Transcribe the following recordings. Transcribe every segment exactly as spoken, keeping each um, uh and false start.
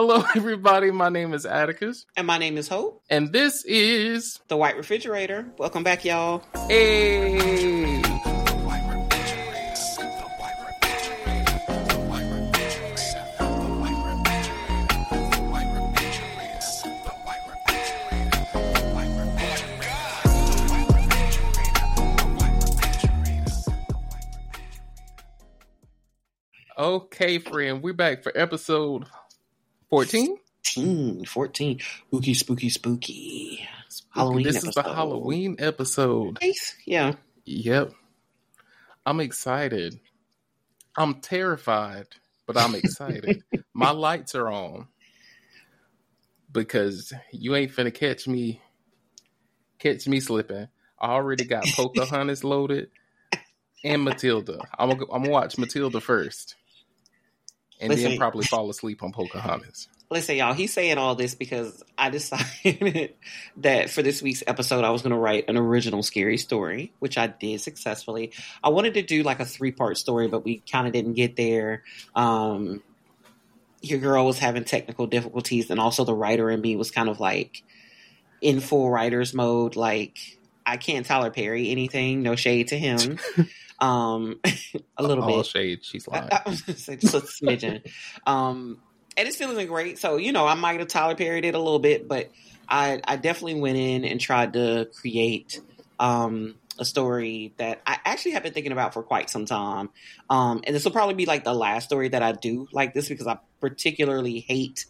Hello, everybody. My name is Atticus. And my name is Hope. And this is... The White Refrigerator. Welcome back, y'all. Hey! Okay, friend, we're back for episode fourteen? Mm, fourteen. Spooky, spooky, spooky. spooky. Halloween This episode. is the Halloween episode. Yeah. Yep. I'm excited. I'm terrified, but I'm excited. My lights are on because you ain't finna catch me catch me slipping. I already got Pocahontas loaded and Matilda. I'm gonna I'm gonna watch Matilda first. And Listen, then probably fall asleep on Pocahontas. Listen, y'all, he's saying all this because I decided that for this week's episode, I was going to write an original scary story, which I did successfully. I wanted to do like a three-part story, but we kind of didn't get there. Um, your girl was having technical difficulties, and also the writer in me was kind of like in full writer's mode. Like, I can't Tyler Perry anything. No shade to him. Um, a little All bit. All shade. She's lying. I, I was just a smidgen. Um, and it still isn't great. So, you know, I might have Tyler Perry'd it a little bit, but I, I definitely went in and tried to create um, a story that I actually have been thinking about for quite some time. Um, and this will probably be like the last story that I do like this because I particularly hate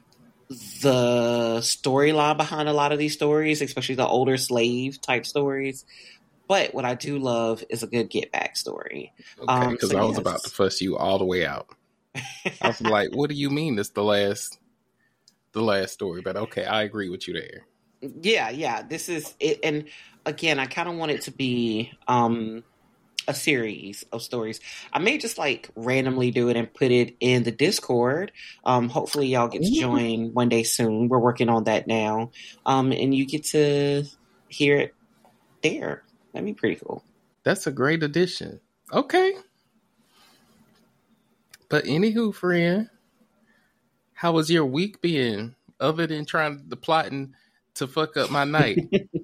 the storyline behind a lot of these stories, especially the older slave type stories. But what I do love is a good get back story. Okay, because um, so I was yes. about to fuss you all the way out. I was like, "What do you mean? It's the last, the last story?" But okay, I agree with you there. Yeah, yeah. This is it, and again, I kind of want it to be um, a series of stories. I may just like randomly do it and put it in the Discord. Um, hopefully, y'all get to join one day soon. We're working on that now, um, and you get to hear it there. That'd be pretty cool. That's a great addition. Okay. But anywho, friend, how was your week been? Other than trying the plotting to fuck up my night.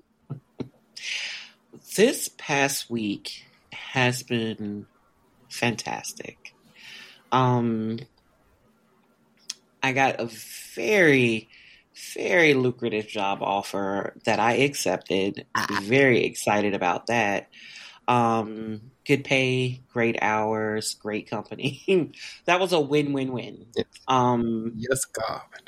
This past week has been fantastic. Um, I got a very, very lucrative job offer that I accepted. Very excited about that. Um, good pay, great hours, great company. That was a win-win-win. Yes. Um, yes, God.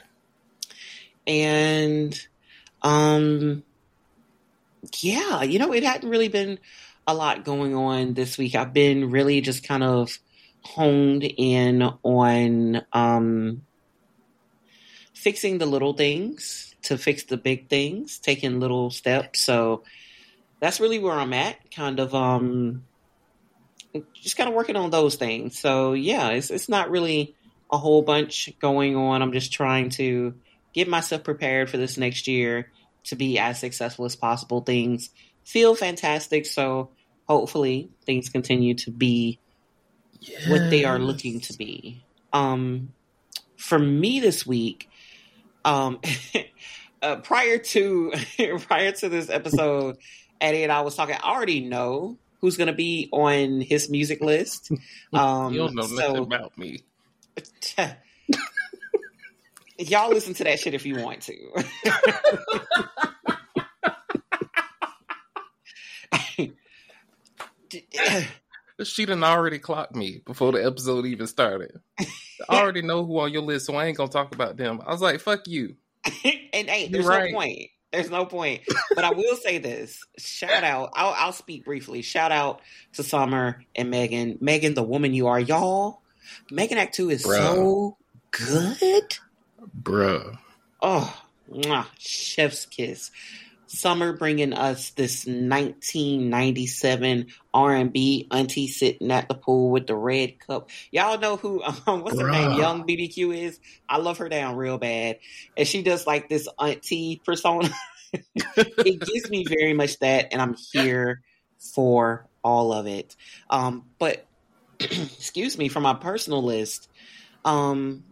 And, um, yeah, you know, it hadn't really been a lot going on this week. I've been really just kind of honed in on, um, fixing the little things to fix the big things, taking little steps. So that's really where I'm at, kind of um, just kind of working on those things. So yeah, it's it's not really a whole bunch going on. I'm just trying to get myself prepared for this next year to be as successful as possible. Things feel fantastic, so hopefully things continue to be yes. what they are looking to be. Um, for me this week, Um, uh, prior to prior to this episode, Eddie and I was talking. I already know who's going to be on his music list. Um, you don't know so, nothing about me. Y'all listen to that shit if you want to. She done already clocked me before the episode even started. I already know who on your list, so I ain't gonna talk about them. I was like, fuck you. And hey, there's right. no point. There's no point. But I will say this. Shout out. I'll, I'll speak briefly. Shout out to Summer and Megan. Megan, the woman you are. Y'all, Megan Act two is Bruh. so good. Bruh. Oh, mwah, chef's kiss. Summer bringing us this nineteen ninety-seven R and B auntie sitting at the pool with the red cup. Y'all know who, um, what's her name? Young B B Q is? I love her down real bad. And she does like this auntie persona. It gives me very much that, and I'm here for all of it. Um, but, excuse me, for my personal list, um,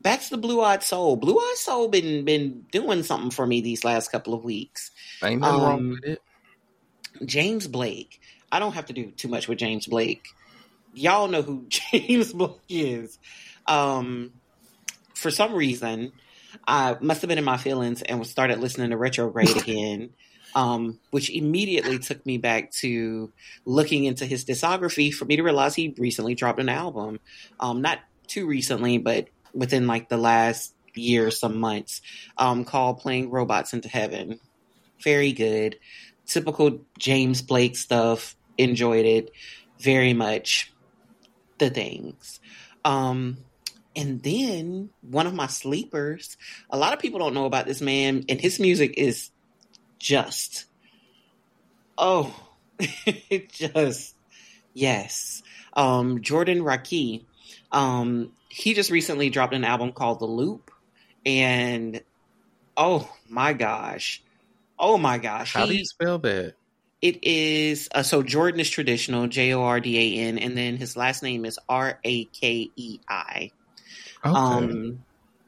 back to the Blue Eyed Soul. Blue Eyed Soul been been doing something for me these last couple of weeks. Ain't nothing um, wrong with it. James Blake. I don't have to do too much with James Blake. Y'all know who James Blake is. Um, for some reason, I must have been in my feelings and started listening to Retrograde again, um, which immediately took me back to looking into his discography for me to realize he recently dropped an album. Um, not too recently, but within like the last year, some months, um, called Playing Robots into Heaven. Very good. Typical James Blake stuff. Enjoyed it very much. The things. Um, and then one of my sleepers, a lot of people don't know about this man, and his music is just, oh, it just, yes. Um, Jordan Rakei, um, he just recently dropped an album called The Loop, and oh my gosh, oh my gosh. How he, do you spell that? It is, uh, so Jordan is traditional, J O R D A N, and then his last name is R A K E I. Okay. Um,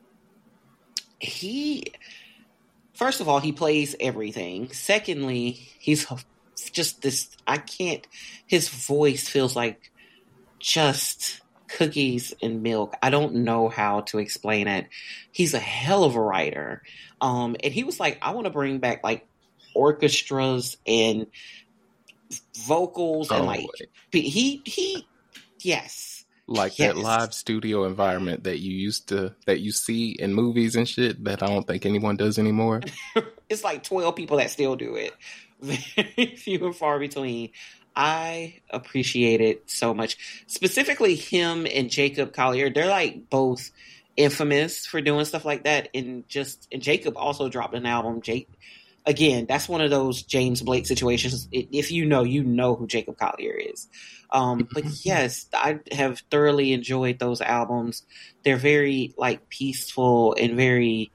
he, first of all, he plays everything. Secondly, he's just this, I can't, his voice feels like just cookies and milk. I don't know how to explain it. He's a hell of a writer. Um, and he was like, I want to bring back like orchestras and vocals and Oh, like he he yes like yes. that live studio environment that you used to that you see in movies and shit that I don't think anyone does anymore. It's like twelve people that still do it. Very few and far between. I appreciate it so much. Specifically him and Jacob Collier. They're like both infamous for doing stuff like that. And just and Jacob also dropped an album. Jake Again, that's one of those James Blake situations. If you know, you know who Jacob Collier is. Um, but yes, I have thoroughly enjoyed those albums. They're very like peaceful and very,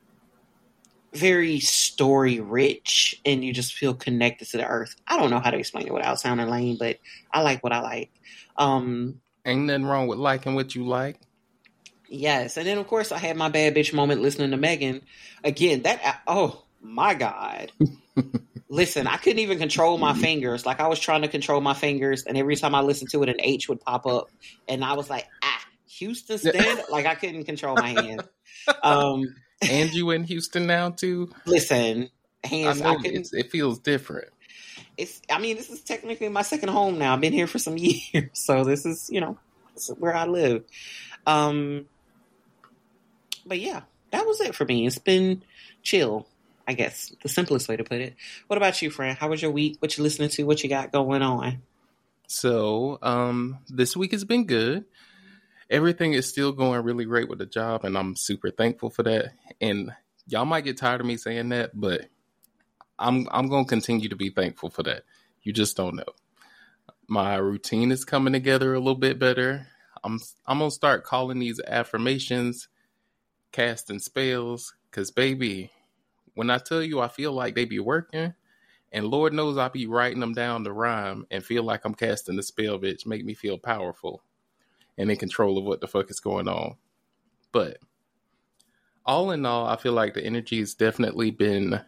very story rich, and you just feel connected to the earth. I don't know how to explain it without sounding lame, but I like what I like. Um, Ain't nothing wrong with liking what you like. Yes, and then of course I had my bad bitch moment listening to Megan. Again, that oh. My God. Listen, I couldn't even control my fingers. Like I was trying to control my fingers, and every time I listened to it, an H would pop up, and I was like, ah, Houston stand? Like I couldn't control my hands. Um, and you in Houston now too? Listen, hands. I, I know couldn't. it's, it feels different. It's. I mean, this is technically my second home now. I've been here for some years, so this is, you know, this is where I live. Um, but yeah, that was it for me. It's been chill, I guess, the simplest way to put it. What about you, friend? How was your week? What you listening to? What you got going on? So, um, this week has been good. Everything is still going really great with the job, and I'm super thankful for that. And y'all might get tired of me saying that, but I'm I'm gonna continue to be thankful for that. You just don't know. My routine is coming together a little bit better. I'm I'm gonna start calling these affirmations, casting spells, cause baby, when I tell you I feel like they be working, and Lord knows I be writing them down to rhyme and feel like I'm casting the spell, bitch, make me feel powerful and in control of what the fuck is going on. But all in all, I feel like the energy has definitely been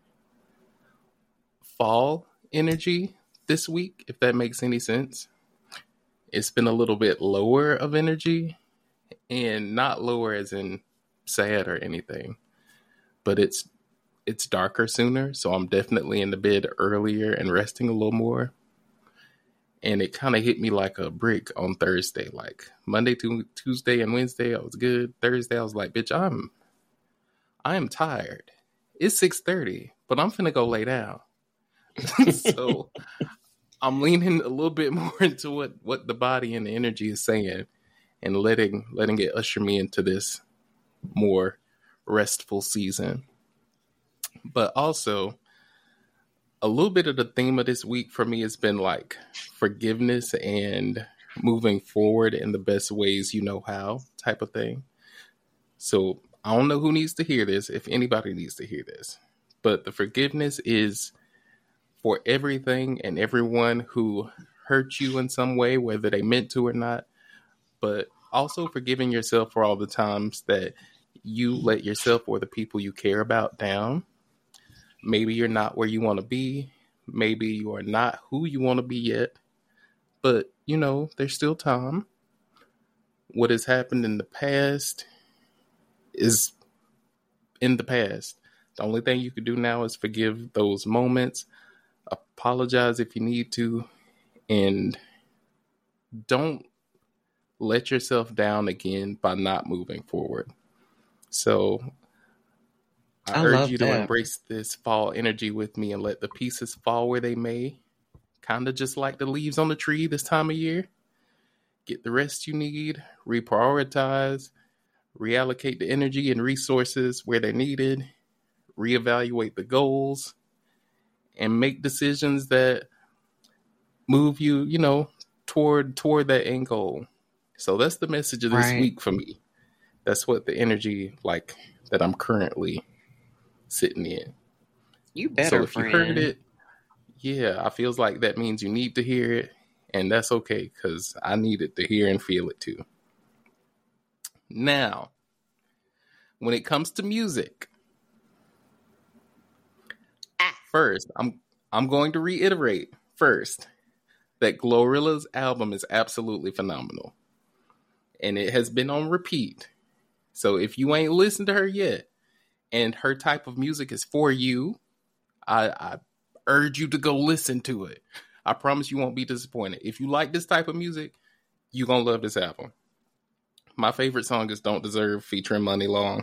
fall energy this week, if that makes any sense. It's been a little bit lower of energy, and not lower as in sad or anything, but it's it's darker sooner, so I'm definitely in the bed earlier and resting a little more. And it kind of hit me like a brick on Thursday. Like Monday to Tuesday and Wednesday, I was good. Thursday, I was like, bitch, I'm I am tired. It's six thirty, but I'm finna go lay down. So I'm leaning a little bit more into what, what the body and the energy is saying, and letting letting it usher me into this more restful season. But also, a little bit of the theme of this week for me has been like forgiveness and moving forward in the best ways you know how type of thing. So I don't know who needs to hear this, if anybody needs to hear this, but the forgiveness is for everything and everyone who hurt you in some way, whether they meant to or not. But also forgiving yourself for all the times that you let yourself or the people you care about down. Maybe you're not where you want to be. Maybe you are not who you want to be yet. But, you know, there's still time. What has happened in the past is in the past. The only thing you can do now is forgive those moments, apologize if you need to, and don't let yourself down again by not moving forward. So I, I urge love you to that. embrace this fall energy with me and let the pieces fall where they may. Kind of just like the leaves on the tree this time of year. Get the rest you need, reprioritize, reallocate the energy and resources where they're needed, reevaluate the goals, and make decisions that move you, you know, toward toward that end goal. So that's the message of this Right. week for me. That's what the energy like that I'm currently sitting in. You better, So if friend. you heard it, yeah, I feels like that means you need to hear it, and that's okay because I needed to hear and feel it too. Now, when it comes to music, first, I'm I'm going to reiterate first that Glorilla's album is absolutely phenomenal. And it has been on repeat. So if you ain't listened to her yet, and her type of music is for you, I, I urge you to go listen to it. I promise you won't be disappointed. If you like this type of music, you're going to love this album. My favorite song is Don't Deserve featuring Money Long.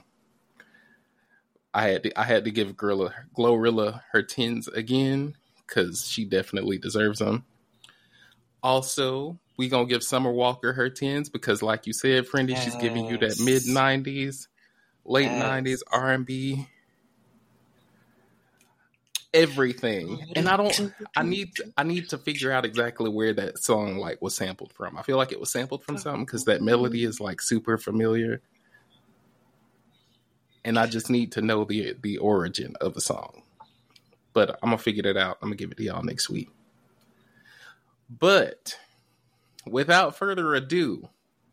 I had to, I had to give Glorilla, Glorilla her tens again because she definitely deserves them. Also, we going to give Summer Walker her tens because like you said, Friendy, yes. she's giving you that mid nineties, late yes. nineties R and B. Everything. And I don't I need to, I need to figure out exactly where that song like was sampled from. I feel like it was sampled from something because that melody is like super familiar. And I just need to know the the origin of the song. But I'm gonna figure that out. I'm gonna give it to y'all next week. But without further ado,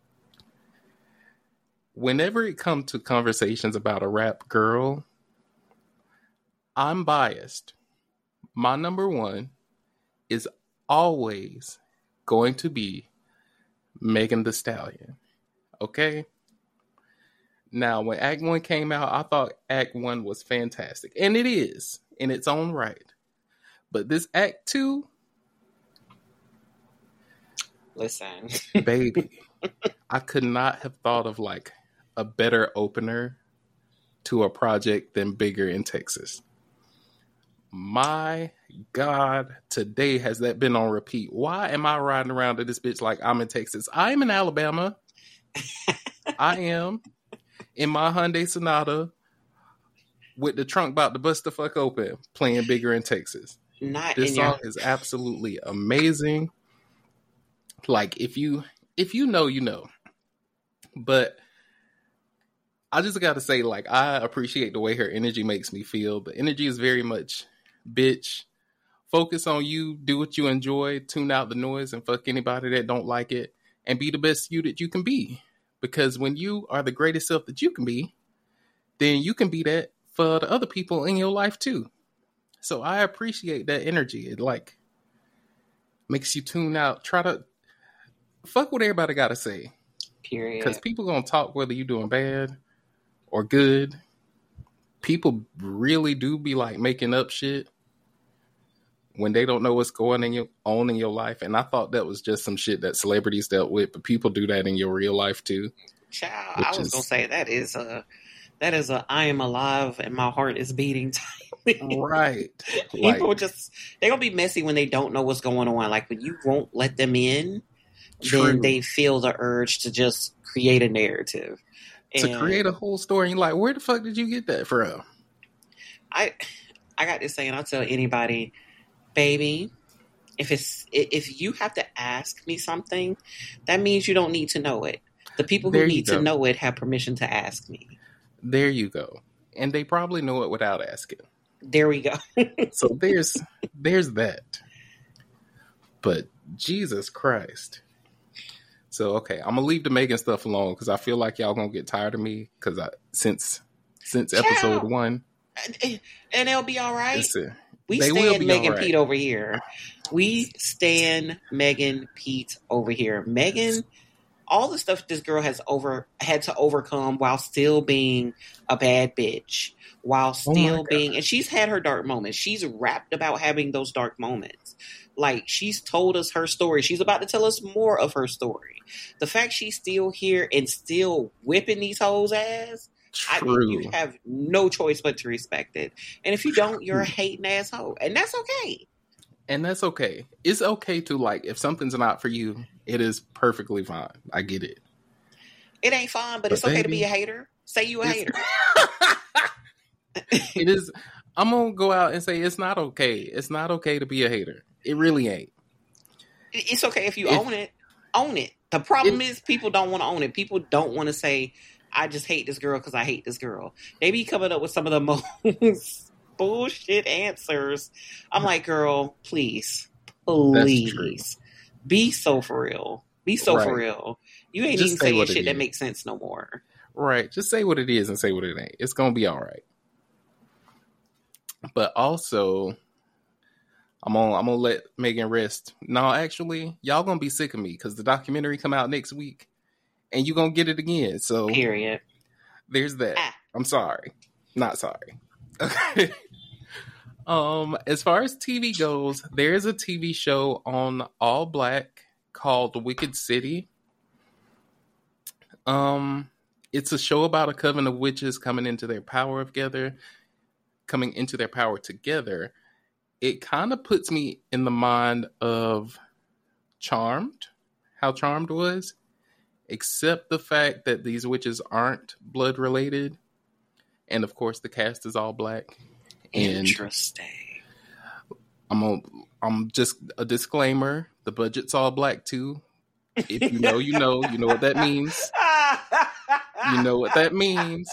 whenever it comes to conversations about a rap girl, I'm biased. My number one is always going to be Megan Thee Stallion. Okay? Now, when Act One came out, I thought Act One was fantastic. And it is, in its own right. But this Act Two... Listen. Baby, I could not have thought of, like, a better opener to a project than Bigger in Texas. My God, today has that been on repeat. Why am I riding around to this bitch like I'm in Texas? I'm in Alabama. I am in my Hyundai Sonata with the trunk about to bust the fuck open, playing Bigger in Texas. Not this in song your... is absolutely amazing. Like if you if you know, you know. But I just gotta say, like, I appreciate the way her energy makes me feel. The energy is very much, bitch, focus on you, do what you enjoy, tune out the noise, and fuck anybody that don't like it, and be the best you that you can be. Because when you are the greatest self that you can be, then you can be that for the other people in your life too. So I appreciate that energy. It, like, makes you tune out. Try to fuck what everybody gotta say. Period. Because people gonna talk whether you doing bad or good. People really do be like making up shit when they don't know what's going in your, on in your life. And I thought that was just some shit that celebrities dealt with, but people do that in your real life too. Child, I was is, gonna say that is a that is a I am alive and my heart is beating time. Right. People like, just they're gonna be messy when they don't know what's going on. Like when you won't let them in, true. Then they feel the urge to just create a narrative. To and create a whole story. And you're like, where the fuck did you get that from? I I got this saying, I'll tell anybody, baby, if it's if you have to ask me something, that means you don't need to know it. The people who there need to know it have permission to ask me. There you go. And they probably know it without asking. There we go. So there's there's that. But Jesus Christ. So okay, I'm gonna leave the Megan stuff alone because I feel like y'all gonna get tired of me because I since since episode Child. one, And they'll be all right. listen, We they will stand be Megan all right. Pete over here. We stand Megan Pete over here. Megan, all the stuff this girl has over had to overcome while still being a bad bitch, while Oh my still God. being, and she's had her dark moments. She's rapped about having those dark moments. Like, she's told us her story. She's about to tell us more of her story. The fact she's still here and still whipping these hoes' ass, I mean, True. you have no choice but to respect it. And if you don't, you're a hating asshole. And that's okay. And that's okay. It's okay to, like, if something's not for you, it is perfectly fine. I get it. It ain't fine, but, But it's okay to baby, be a hater. Say you a it's- hater. It is. I'm gonna go out and say it's not okay. It's not okay to be a hater. It really ain't. It's okay if you If- own it. Own it. The problem If- is people don't want to own it. People don't want to say, I just hate this girl because I hate this girl. They be coming up with some of the most bullshit answers. I'm like, girl, please, please, be so for real. Be so for Right. real. You ain't Just even say saying what it shit that is. makes sense no more. Right. Just say what it is and say what it ain't. It's gonna be all right. But also, I'm gonna I'm gonna let Megan rest. No, actually, y'all gonna be sick of me because the documentary come out next week, and you gonna get it again. So Period. there's that. Ah. I'm sorry, not sorry. Okay. Um, as far as T V goes, there is a T V show on All Black called Wicked City. Um, it's a show about a coven of witches coming into their power together, coming into their power together. It kind of puts me in the mind of Charmed, how Charmed was, except the fact that these witches aren't blood related, and of course the cast is all black. And Interesting. I'm a, I'm just a disclaimer. The budget's all black too. If you know, you know, you know what that means. You know what that means.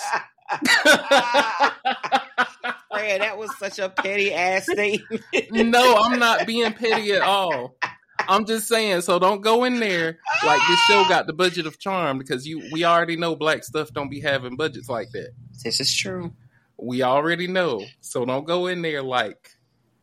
Fred, that was such a petty ass statement. No, I'm not being petty at all. I'm just saying, so don't go in there like this show got the budget of Charm because you we already know black stuff don't be having budgets like that. This is true. We already know. So don't go in there like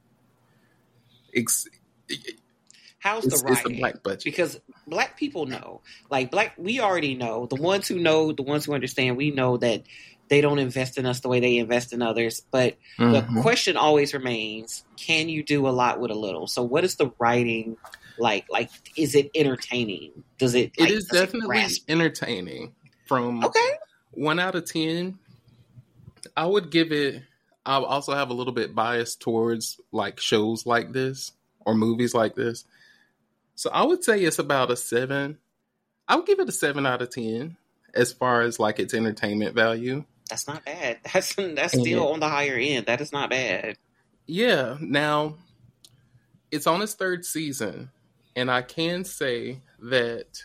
it's How's it's, the it's a writing? black budget. Because black people know, like black, we already know. The ones who know, the ones who understand, we know that they don't invest in us the way they invest in others. But Mhm. the question always remains: can you do a lot with a little? So, what is the writing like? Like, is it entertaining? Does it? Like, It is does definitely grasp- entertaining. From okay. one out of ten, I would give it. I also have a little bit bias towards like shows like this or movies like this, so I would say it's about a seven. I would give it a seven out of ten as far as like its entertainment value. That's not bad. That's that's And- still on the higher end. That is not bad. Yeah. Now it's on its third season, and I can say that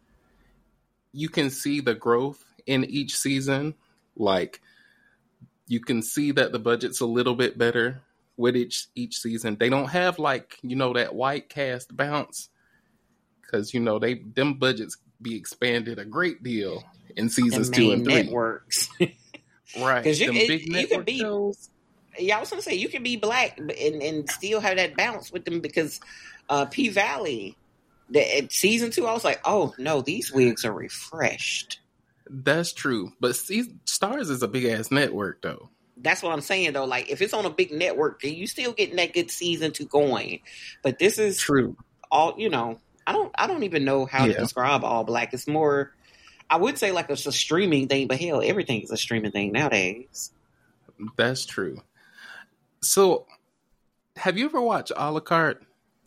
you can see the growth in each season. Like, you can see that the budget's a little bit better with each each season. They don't have like, you know, that white cast bounce because, you know, they them budgets be expanded a great deal in seasons The two main and three. networks. Right. 'Cause you- Them it- big you can network be- shows. Yeah, I was gonna say you can be black and, and still have that bounce with them because uh, P Valley, the, at season two, I was like, oh no, these wigs are refreshed. That's true. But see, Stars is a big ass network though. That's what I'm saying though. Like if it's on a big network, then you still getting that good season two going. But this is True. all you know. I don't. I don't even know how Yeah. to describe All Black. It's more. I would say like it's a streaming thing, but hell, everything is a streaming thing nowadays. That's true. So, have you ever watched a la carte?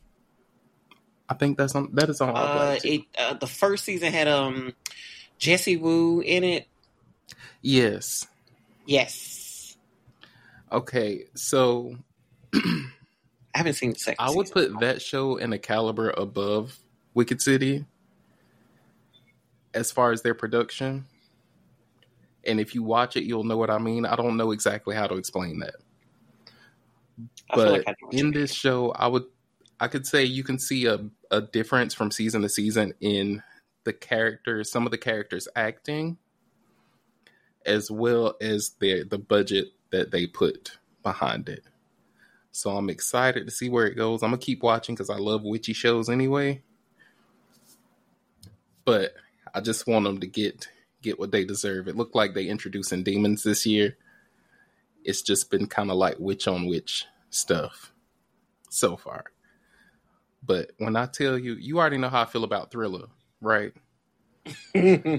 I think that's on. That is on. All Uh, Black too. it uh, the first season had um Jesse Wu in it. Yes. Yes, Okay. So I haven't seen the second. I would season. put that show in a caliber above Wicked City as far as their production. And if you watch it, you'll know what I mean. I don't know exactly how to explain that. I feel But like I know what you in mean. this show, I would, I could say you can see a, a difference from season to season in the characters, some of the characters acting, as well as the the budget that they put behind it. So I'm excited to see where it goes. I'm gonna keep watching because I love witchy shows anyway. But I just want them to get get what they deserve. It looked like they introducing demons this year. It's just been kind of like witch on witch stuff so far. But when I tell you, you already know how I feel about Thriller, right? I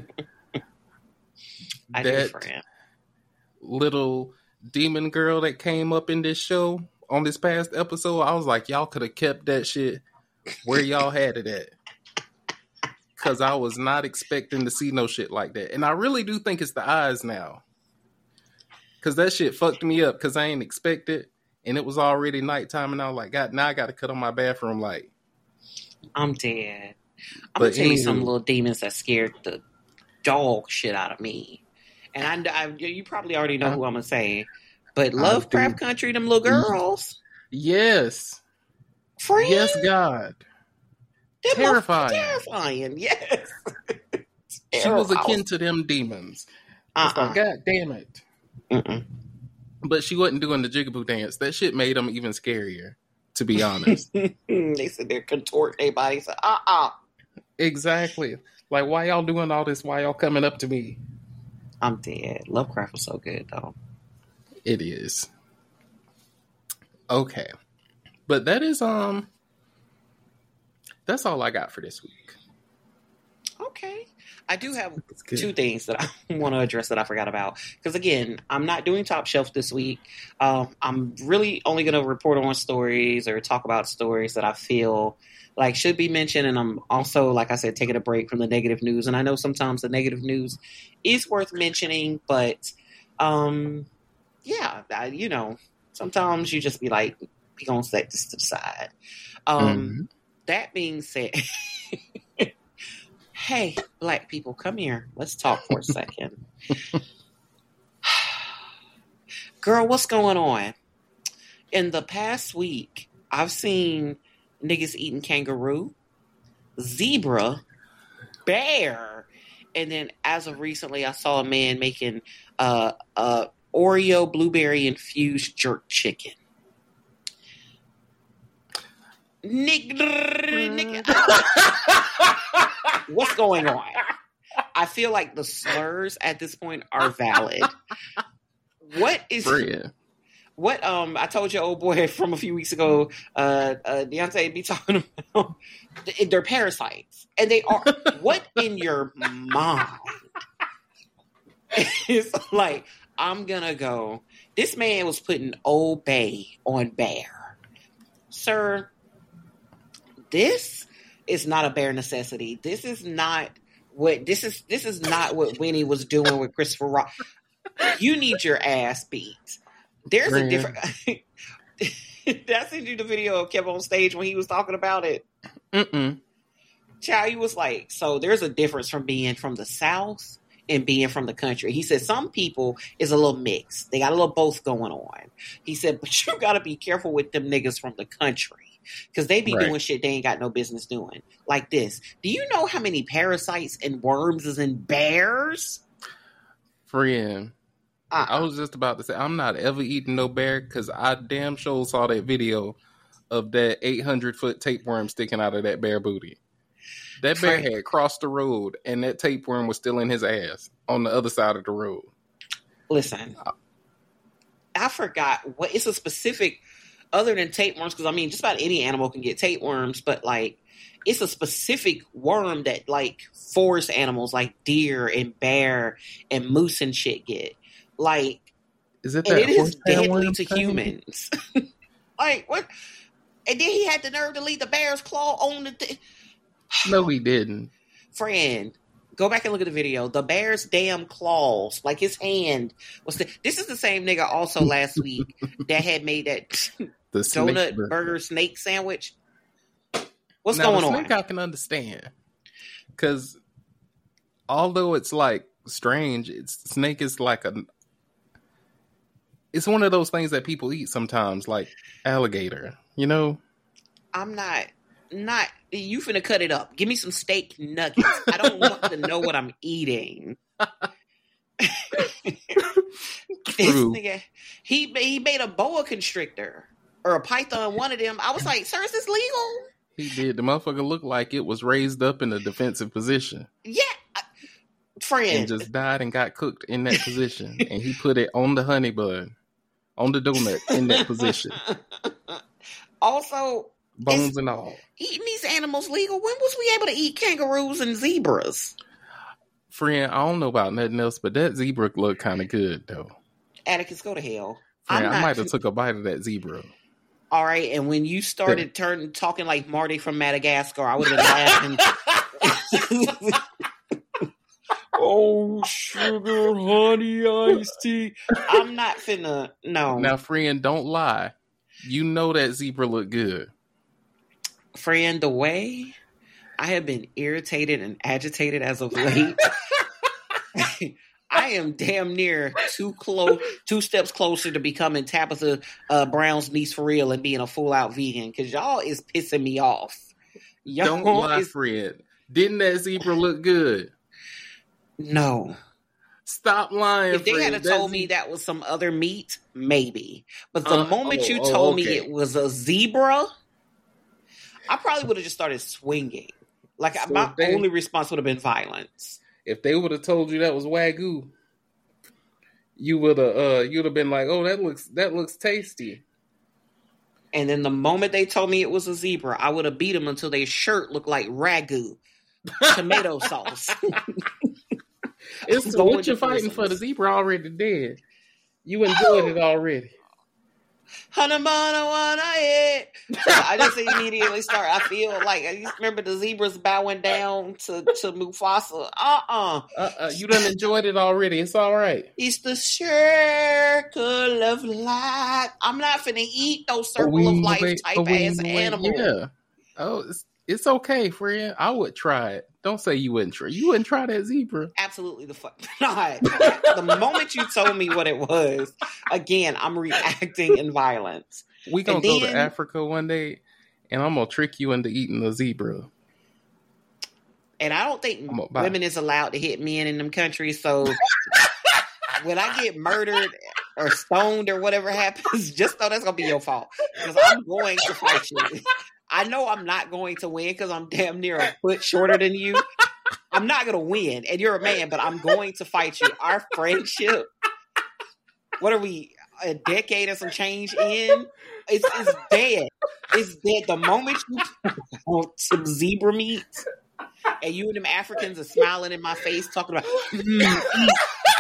That do, friend. little demon girl that came up in this show on this past episode, I was like, y'all could have kept that shit where y'all had it at. Because I was not expecting to see no shit like that. And I really do think it's the eyes now. Because that shit fucked me up because I ain't expect it. And it was already nighttime. And I was like, God, now I got to cut on my bathroom light. I'm dead. I'm But going to tell you anywho. some little demons that scared the dog shit out of me. And I, I you probably already know who I'm going to say. But Lovecraft Country, them little girls. Yes. Friend, Yes, God. them Terrifying. Terrifying, yes. She was akin to them demons. Uh-uh. Like, God damn it. Mm-mm. But she wasn't doing the jigaboo dance. That shit made them even scarier, to be honest. They said they're contort their bodies. So, uh-uh. Exactly. Like, why y'all doing all this? Why y'all coming up to me? I'm dead. Lovecraft was so good, though. It is. Okay. But that is, um, that's all I got for this week. Okay. I do have two things that I want to address that I forgot about. Because, again, I'm not doing Top Shelf this week. Um, I'm really only going to report on stories or talk about stories that I feel like should be mentioned. And I'm also, like I said, taking a break from the negative news. And I know sometimes the negative news is worth mentioning, but, um, yeah, I, you know, sometimes you just be like, we going to set this to the side. Um, mm-hmm. That being said... Hey, black people, come here. Let's talk for a second. Girl, what's going on? In the past week, I've seen niggas eating kangaroo, zebra, bear, and then as of recently, I saw a man making uh, uh, Oreo blueberry infused jerk chicken. Nick, Nick. What's going on? I feel like the slurs at this point are valid. What is Brilliant. What um I told your old boy from a few weeks ago, uh, uh Deontay be talking about they're parasites. And they are what in your mind? It's like, I'm gonna go. This man was putting Old Bay on bear. Sir, this is not a bare necessity. This is not what this is. This is not what Winnie was doing with Christopher Rock. You need your ass beat. There's Man. a different. Did I send you the video of Kevin on stage when he was talking about it? Mm-mm. Child, he was like, so there's a difference from being from the South and being from the country. He said some people is a little mixed. They got a little both going on. He said, but you got to be careful with them niggas from the country. Because they be right. doing shit they ain't got no business doing. Like this. Do you know how many parasites and worms is in bears? Friend, uh-uh. I was just about to say, I'm not ever eating no bear because I damn sure saw that video of that eight hundred foot tapeworm sticking out of that bear booty. That bear had crossed the road and that tapeworm was still in his ass on the other side of the road. Listen, uh, I forgot what it's a specific... Other than tapeworms, because I mean, just about any animal can get tapeworms, but like, it's a specific worm that like forest animals like deer and bear and moose and shit get. Like, is it that? And it is deadly to thing? humans. Like what? And then he had the nerve to leave the bear's claw on the. Th- no, he didn't. Friend, go back and look at the video. The bear's damn claws, like his hand was. The, this is the same nigga also last week that had made that. The donut burger. burger snake sandwich. What's now, going the on? Snake I can understand because although it's like strange, it's snake is like a. It's one of those things that people eat sometimes, like alligator. You know. I'm not. not you finna cut it up. Give me some steak nuggets. I don't want to know what I'm eating. This nigga, he he made a boa constrictor or a python. One of them. I was like, sir, is this legal? He did. The motherfucker looked like it was raised up in a defensive position. Yeah, friend, and just died and got cooked in that position. And he put it on the honey bun, on the donut in that position. Also, bones and all. Eating these animals legal? When was we able to eat kangaroos and zebras? Friend, I don't know about nothing else, but that zebra looked kind of good, though. Atticus, go to hell. Friend, I might have too- took a bite of that zebra. All right, and when you started turning talking like Marty from Madagascar, I would have been laughing. Oh, sugar, honey, iced tea. I'm not finna, no. Now, friend, don't lie. You know that zebra looked good. Friend, the way I have been irritated and agitated as of late, I am damn near too close, two steps closer to becoming Tabitha uh, Brown's niece for real and being a full out vegan because y'all is pissing me off. Y'all don't lie, is... friend. Didn't that zebra look good? No. Stop lying. If they friend. had told That's... me that was some other meat, maybe. But the uh, moment oh, you oh, told okay. me it was a zebra, I probably would have just started swinging. Like so my they, only response would have been violence. If they would have told you that was Wagyu, you would have uh, you'd have been like, "Oh, that looks that looks tasty." And then the moment they told me it was a zebra, I would have beat them until their shirt looked like ragu, tomato sauce. It's so what you're fighting for. The zebra already dead. You enjoyed oh. it already. I just immediately start. I feel like I just remember the zebras bowing down to, to Mufasa. Uh-uh. Uh-uh. You done enjoyed it already. It's all right. It's the circle of life. I'm not finna eat no circle we, of life wait, type we, ass wait, animal. Yeah. Oh, it's, it's okay, friend. I would try it. Don't say you wouldn't try. You wouldn't try that zebra. Absolutely the fuck not. The moment you told me what it was, again, I'm reacting in violence. We gonna then, go to Africa one day, and I'm gonna trick you into eating a zebra. And I don't think women is allowed to hit men in them countries. So when I get murdered or stoned or whatever happens, just know that's gonna be your fault because I'm going to fight you. I know I'm not going to win because I'm damn near a foot shorter than you. I'm not going to win, and you're a man, but I'm going to fight you. Our friendship, what are we, a decade or some change in? It's, it's dead. It's dead. The moment you want some zebra meat, and you and them Africans are smiling in my face talking about, mm,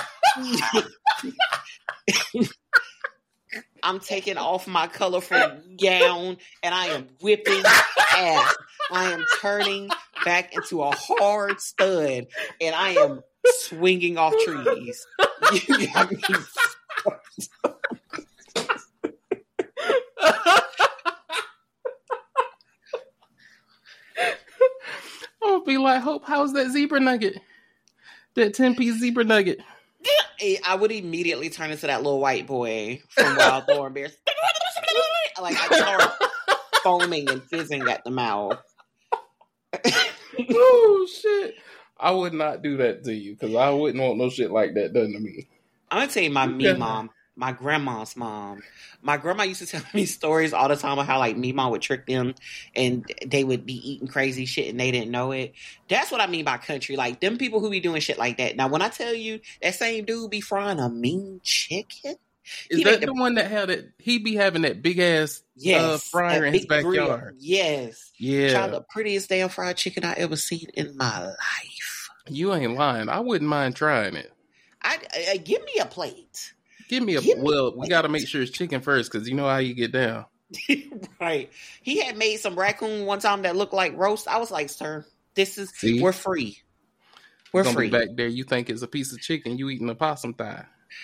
mm. I'm taking off my colorful gown and I am whipping ass. I am turning back into a hard stud and I am swinging off trees. You got me. I'll be like, Hope, how's that zebra nugget? That ten-piece zebra nugget. I would immediately turn into that little white boy from Wild Thorn Bears. Like I start foaming and fizzing at the mouth. Oh shit! I would not do that to you because I wouldn't want no shit like that done to me. I'm gonna tell you, my me mom, my grandma's mom. My grandma used to tell me stories all the time of how like me mom would trick them and they would be eating crazy shit and they didn't know it. That's what I mean by country. Like them people who be doing shit like that. Now when I tell you that same dude be frying a mean chicken. Is that the, the one that had it? He be having that big ass yes, uh, fryer in his backyard. Grill. Yes. Yeah. Child, the prettiest damn fried chicken I ever seen in my life. You ain't lying. I wouldn't mind trying it. I, I give me a plate. Give me a Give well. Me we got to make sure it's chicken first because you know how you get down. Right. He had made some raccoon one time that looked like roast. I was like, "Sir, this is See? we're free. We're gonna free." Be back there, you think it's a piece of chicken? You eating a possum thigh?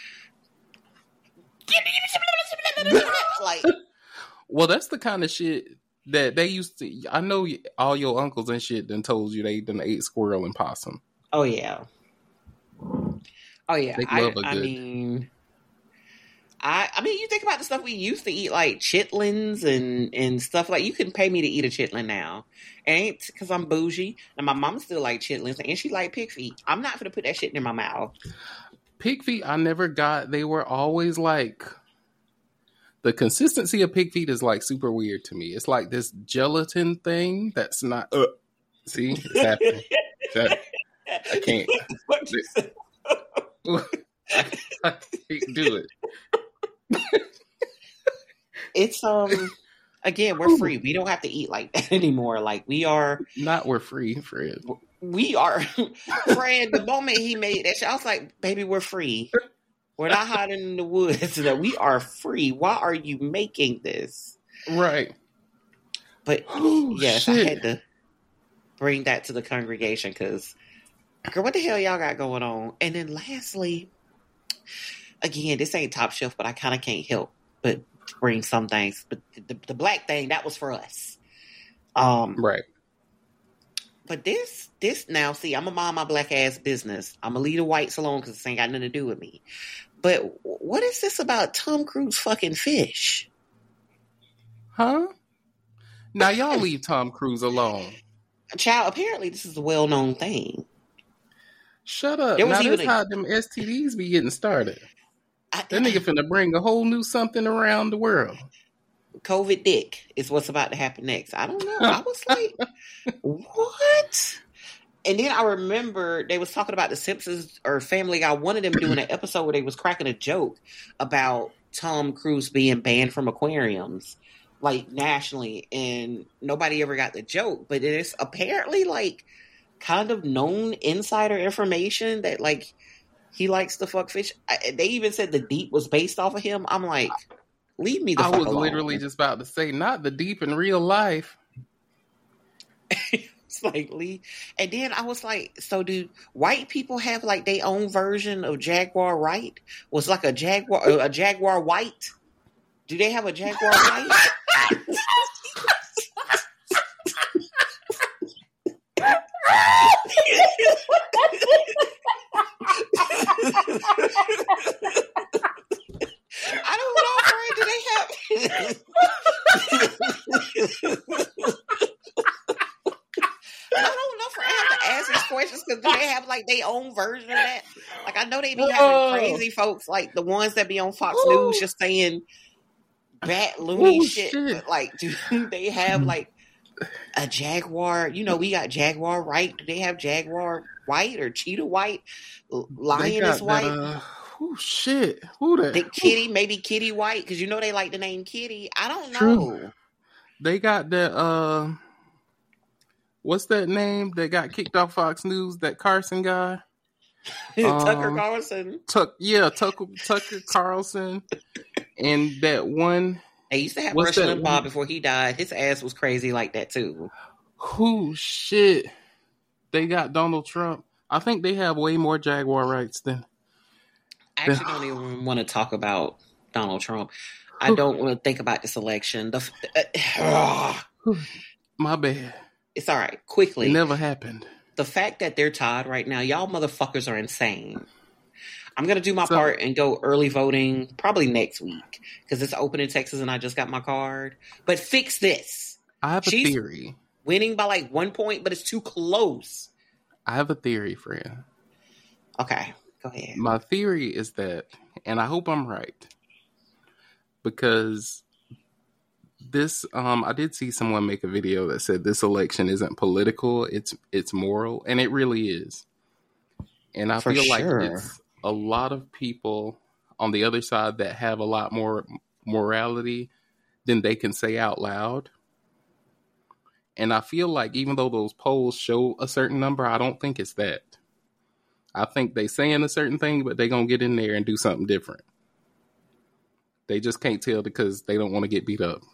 Like, well, that's the kind of shit that they used to. I know all your uncles and shit done told you they done ate squirrel and possum. Oh yeah. Oh yeah. I, I mean. I, I mean, you think about the stuff we used to eat, like chitlins and, and stuff like. You can pay me to eat a chitlin now. It ain't because I'm bougie. And my mom still like chitlins, and she like pig feet. I'm not gonna put that shit in my mouth. Pig feet, I never got. They were always like, the consistency of pig feet is like super weird to me. It's like this gelatin thing that's not. Uh, see, it's happening. That, I can't. I, I can't do it. It's um again, we're free. We don't have to eat like that anymore. Like we are not we're free, Fred. We are Fred, the moment he made that shit, I was like, baby, we're free. We're not hiding in the woods. That we are free. Why are you making this? Right. But oh, yes, shit. I had to bring that to the congregation because girl, what the hell y'all got going on? And then lastly, again, this ain't Top Shelf, but I kind of can't help but bring some things. But the, the black thing, that was for us. Um, right. But this, this now, see, I'm going to mind my black ass business. I'm going to leave the whites alone because this ain't got nothing to do with me. But what is this about Tom Cruise fucking fish? Huh? Now y'all leave Tom Cruise alone. Child, apparently this is a well-known thing. Shut up. Now that's a, how them S T Ds be getting started. I, that nigga finna bring a whole new something around the world. COVID dick is what's about to happen next. I don't know. I was like, what? And then I remember they was talking about the Simpsons or Family Guy. One of them doing an episode where they was cracking a joke about Tom Cruise being banned from aquariums, like nationally, and nobody ever got the joke. But it's apparently like kind of known insider information that like he likes to fuck fish. I, they even said the Deep was based off of him. I'm like, leave me the I fuck was alone. Literally just about to say, not the Deep in real life. It's like, leave. And then I was like, so do white people have like their own version of Jaguar Right? Was like a Jaguar, a Jaguar White? Do they have a Jaguar White? I don't know, Fred. Do they have? I don't know, Fred. I have to ask these questions because do they have like their own version of that? Like I know they be having Whoa. crazy folks, like the ones that be on Fox Whoa. News, just saying bat loony Whoa, shit. shit. But like, do they have like a Jaguar? You know, we got Jaguar Right. Do they have Jaguar White or Cheetah White? Lioness White? That, uh, oh shit! Who that? The Kitty, maybe Kitty White, because you know they like the name Kitty. I don't know. True. They got that. Uh, what's that name that got kicked off Fox News? That Carson guy, Tucker um, Carlson. Tuck, yeah, Tucker Tucker Carlson, and that one. They used to have Rush Limbaugh before he died. His ass was crazy like that too. Who shit? They got Donald Trump. I think they have way more Jaguar rights than. I actually don't even want to talk about Donald Trump. I don't want to think about this election. The, uh, My bad. It's all right. Quickly. It never happened. The fact that they're tied right now, y'all motherfuckers are insane. I'm going to do my so, part and go early voting probably next week because it's open in Texas and I just got my card. But fix this. I have a She's theory. Winning by like one point, but it's too close. I have a theory, friend. Okay. Go ahead. My theory is that, and I hope I'm right, because this, um, I did see someone make a video that said this election isn't political, it's it's moral, and it really is. And I For feel sure. like it's a lot of people on the other side that have a lot more morality than they can say out loud. And I feel like even though those polls show a certain number, I don't think it's that. I think they saying a certain thing, but they gonna get in there and do something different. They just can't tell because they don't want to get beat up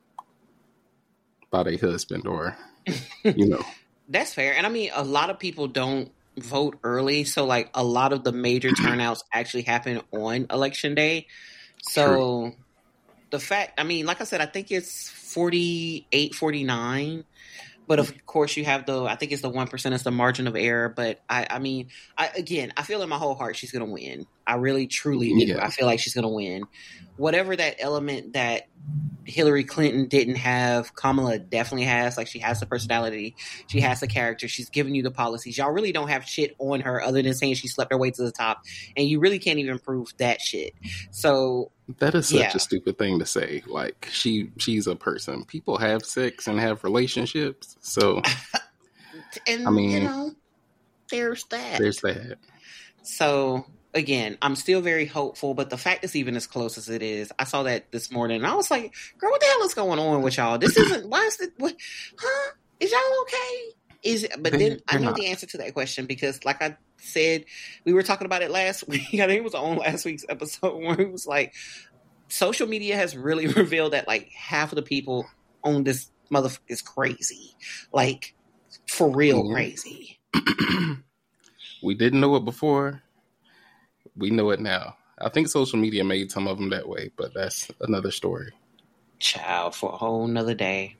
by their husband or, you know. That's fair. And I mean, a lot of people don't vote early. So like a lot of the major turnouts actually happen on election day. So True. The fact, I mean, like I said, I think it's forty-eight, forty-nine. But of course, you have the, I think it's the one percent is the margin of error. But I, I mean, I, again, I feel in my whole heart she's going to win. I really, truly do. Yeah. I feel like she's going to win. Whatever that element that Hillary Clinton didn't have, Kamala definitely has. Like, she has the personality. She has the character. She's giving you the policies. Y'all really don't have shit on her other than saying she slept her way to the top. And you really can't even prove that shit. So... That is such yeah. a stupid thing to say. Like, she she's a person. People have sex and have relationships. So, and, I mean, you know, there's that. There's that. So, again, I'm still very hopeful, but the fact it's even as close as it is, I saw that this morning, and I was like, girl, what the hell is going on with y'all? This isn't, why is it, what, huh? Is y'all okay? Is it, but They, then I know not. the answer to that question because, like I said, we were talking about it last week. I think it was on last week's episode where it was like, social media has really revealed that like half of the people on this motherfucker is crazy, like for real mm-hmm. crazy. We didn't know it before. We know it now. I think social media made some of them that way, but that's another story. Child, for a whole nother day.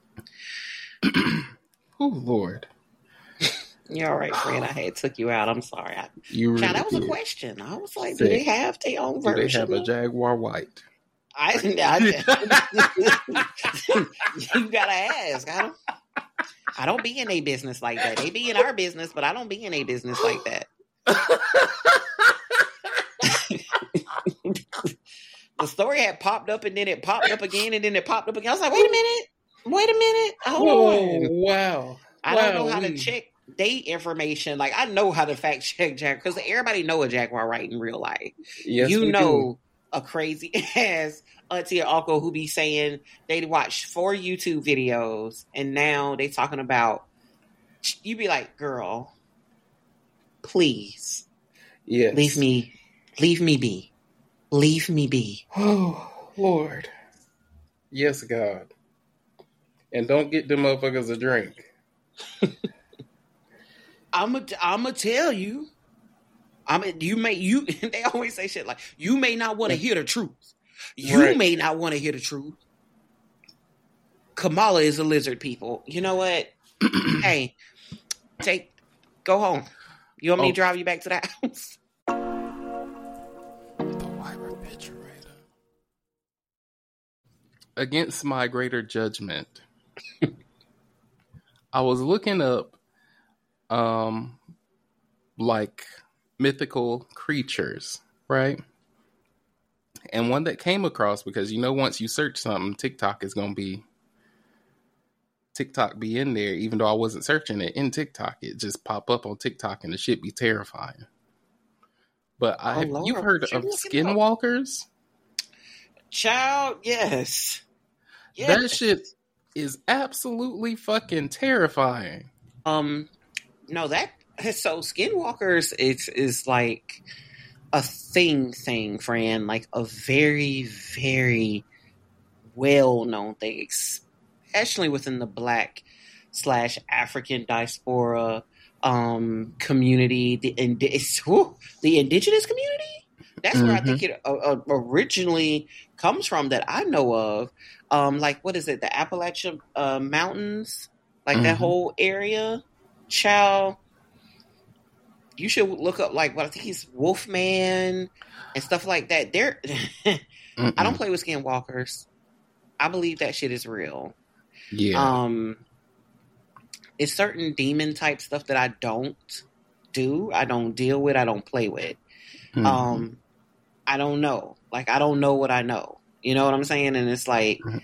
Oh, Lord. You're all right, friend. I had took you out. I'm sorry. I, you really child, that was did. a question. I was like, Say, do they have their own do version? Do they have a Jaguar White? I, I You gotta ask. I don't, I don't be in a business like that. They be in our business, but I don't be in a business like that. The story had popped up and then it popped up again and then it popped up again. I was like, wait a minute. Wait a minute. Hold oh, on. Wow. I wow. don't know how to check date information. Like, I know how to fact check Jack because everybody know a Jaguar Wright in real life. Yes, you we know do. A crazy ass auntie or uncle who be saying they watched four YouTube videos and now they talking about, you be like, girl, please. Yes. Leave me, leave me be. Leave me be. Oh, Lord. Yes, God. And don't get them motherfuckers a drink. I'm a, I'm gonna tell you. I mean, you may you. They always say shit like, "You may not want to hear the truth. You Right. may not want to hear the truth." Kamala is a lizard, people. You know what? Hey, take, go home. You want me Oh. to drive you back to the house? The white refrigerator. Against my greater judgment, I was looking up, um, like mythical creatures, right? And one that came across, because you know, once you search something, TikTok is gonna be TikTok be in there. Even though I wasn't searching it in TikTok, it just pop up on TikTok, and the shit be terrifying. But I Oh, have, Lord. you've heard What you of looking up? skinwalkers? Child, yes. yes. That shit is absolutely fucking terrifying. Um, no, that so Skinwalkers is is like a thing, thing, friend, like a very, very well known thing, especially within the Black slash African diaspora um community, the indi- whew, the indigenous community. That's mm-hmm. where I think it uh, uh, originally comes from, that I know of. Um, like, what is it? The Appalachian uh, Mountains, like mm-hmm. that whole area. Child, you should look up, like, what I think he's Wolfman and stuff like that. They're I don't play with skinwalkers. I believe that shit is real. Yeah. Um, it's certain demon type stuff that I don't do. I don't deal with. I don't play with. Mm-hmm. Um, I don't know. Like, I don't know what I know. You know what I'm saying? And it's like, mm-hmm.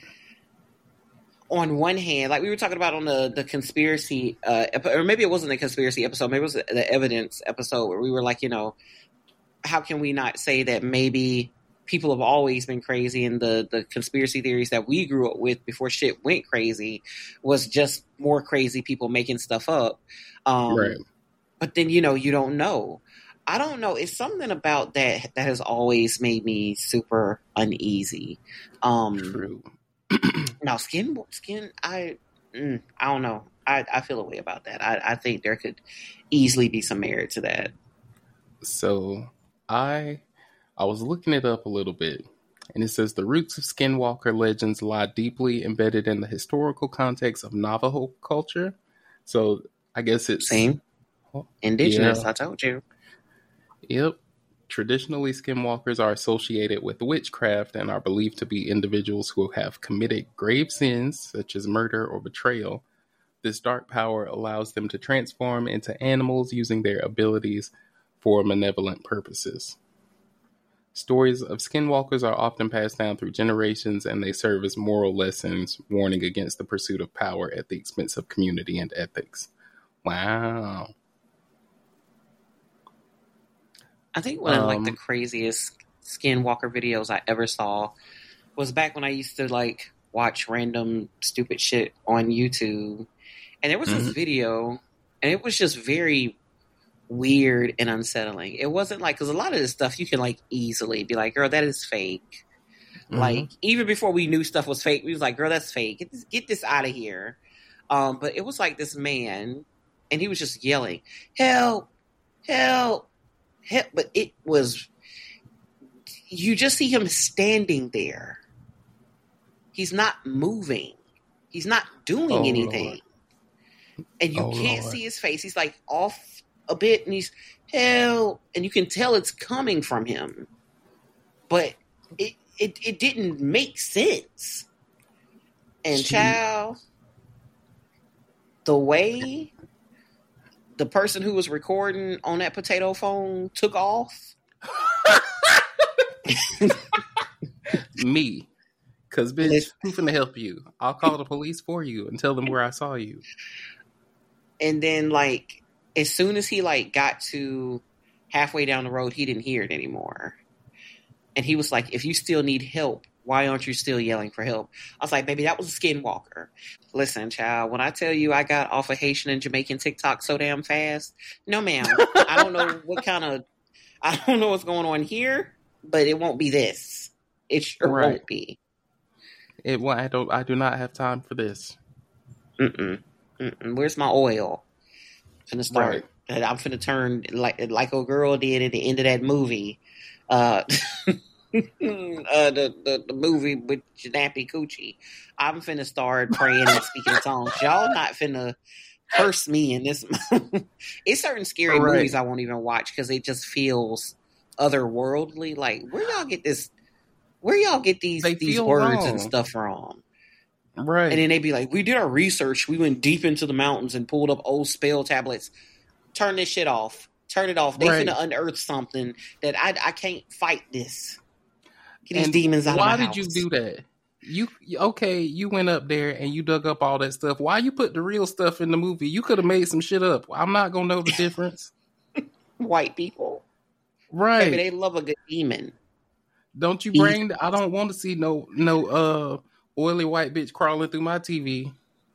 on one hand, like we were talking about on the, the conspiracy, uh, or maybe it wasn't a conspiracy episode, maybe it was the evidence episode, where we were like, you know, how can we not say that maybe people have always been crazy, and the, the conspiracy theories that we grew up with before shit went crazy was just more crazy people making stuff up. Um, right. But then, you know, you don't know. I don't know. It's something about that that has always made me super uneasy. Um, True. Now, skin, skin, I, mm, I don't know. I, I feel a way about that. I, I think there could easily be some merit to that. So, I, I was looking it up a little bit, And it says the roots of skinwalker legends lie deeply embedded in the historical context of Navajo culture. So I guess it's... Same. Indigenous, yeah. I told you. Yep. Traditionally, skinwalkers are associated with witchcraft and are believed to be individuals who have committed grave sins, such as murder or betrayal. This dark power allows them to transform into animals using their abilities for malevolent purposes. Stories of skinwalkers are often passed down through generations, and they serve as moral lessons, warning against the pursuit of power at the expense of community and ethics. Wow. I think one of Um, like the craziest skinwalker videos I ever saw was back when I used to like watch random stupid shit on YouTube. And there was Mhm. this video, and it was just very weird and unsettling. It wasn't like, because a lot of this stuff you can like easily be like, girl, that is fake. Mhm. Like, even before we knew stuff was fake, we was like, girl, that's fake. Get this, get this out of here. Um, but it was like this man, and he was just yelling, help, help, help. But it was, you just see him standing there. He's not moving. He's not doing Oh, anything. Lord. And you Oh, can't Lord. see his face. He's like off a bit, and he's hell, and you can tell it's coming from him. But it it, it didn't make sense. And Gee. child, the way the person who was recording on that potato phone took off. Me. Because, bitch, Listen. who's finna help you? I'll call the police for you and tell them where I saw you. And then, like, as soon as he, like, got to halfway down the road, he didn't hear it anymore. And he was like, if you still need help, why aren't you still yelling for help? I was like, baby, that was a skinwalker. Listen, child, when I tell you I got off of Haitian and Jamaican TikTok so damn fast, no, ma'am. I don't know what kind of, I don't know what's going on here, but it won't be this. It sure Right. won't be. It, well, I don't. I do not have time for this. Mm-mm. Mm-mm. Where's my oil? Finna start. Right. I'm finna turn like like a girl did at the end of that movie. Uh, uh, the, the the movie with Nappy Coochie. I'm finna start praying and speaking in tongues. Y'all not finna curse me in this. It's certain scary Right. movies I won't even watch because it just feels otherworldly. Like, where y'all get this? Where y'all get these They these feel words wrong. and stuff from? Right. And then they'd be like, we did our research. We went deep into the mountains and pulled up old spell tablets. Turn this shit off. Turn it off. They Right. finna unearth something that I I can't fight this. Get these And demons out why of my did you house. do that? You okay? You went up there and you dug up all that stuff. Why you put the real stuff in the movie? You could have made some shit up. I'm not gonna know the difference. White people. Right? Baby, they love a good demon. Don't you bring? I don't want to see no no uh oily white bitch crawling through my T V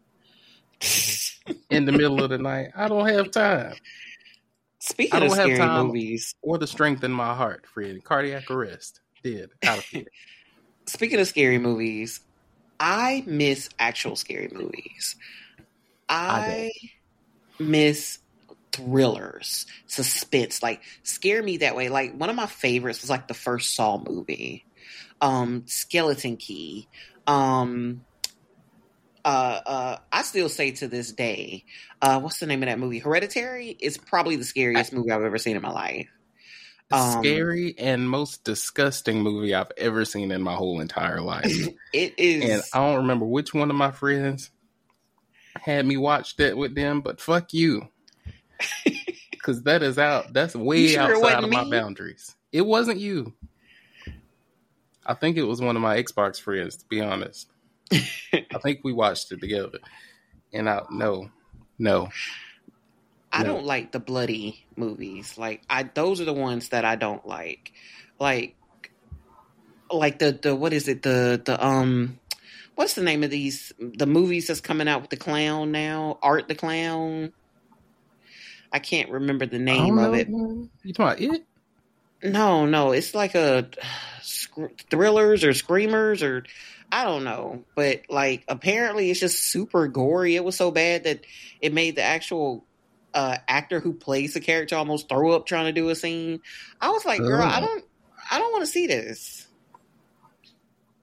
in the middle of the night. I don't have time. Speaking I don't of have scary time movies, or the strength in my heart, Fred. Cardiac arrest. Dead. Out of here. speaking of scary movies, I miss actual scary movies. I, I miss thrillers, suspense, like scare me that way. Like one of my favorites was like the first Saw movie, um, Skeleton Key. Um, uh, uh, I still say to this day, uh, what's the name of that movie? Hereditary is probably the scariest movie I've ever seen in my life. Um, Scary and most disgusting movie I've ever seen in my whole entire life. It is, And I don't remember which one of my friends had me watch that with them, but fuck you. Because that is out. That's way sure it outside wasn't of my me? boundaries. It wasn't you. I think it was one of my Xbox friends, to be honest. I think we watched it together. And I, no, no. I No. don't like the bloody movies. Like I, those are the ones that I don't like. Like, like the the what is it? The the um, what's the name of these the movies that's coming out with the clown now? Art the Clown. I can't remember the I name don't of know. it. You talking about it? No, no, it's like a sc- thrillers or screamers or I don't know, but like apparently it's just super gory. It was so bad that it made the actual uh, actor who plays the character almost throw up trying to do a scene. I was like, girl, I Oh. don't, I don't want to see this.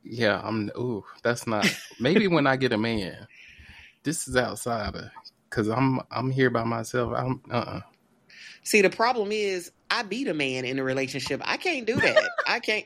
Yeah, I'm. Ooh, that's not. Maybe when I get a man. This is outside of, cause I'm I'm here by myself. I'm uh. uh See, the problem is I beat a man in a relationship. I can't do that. I can't.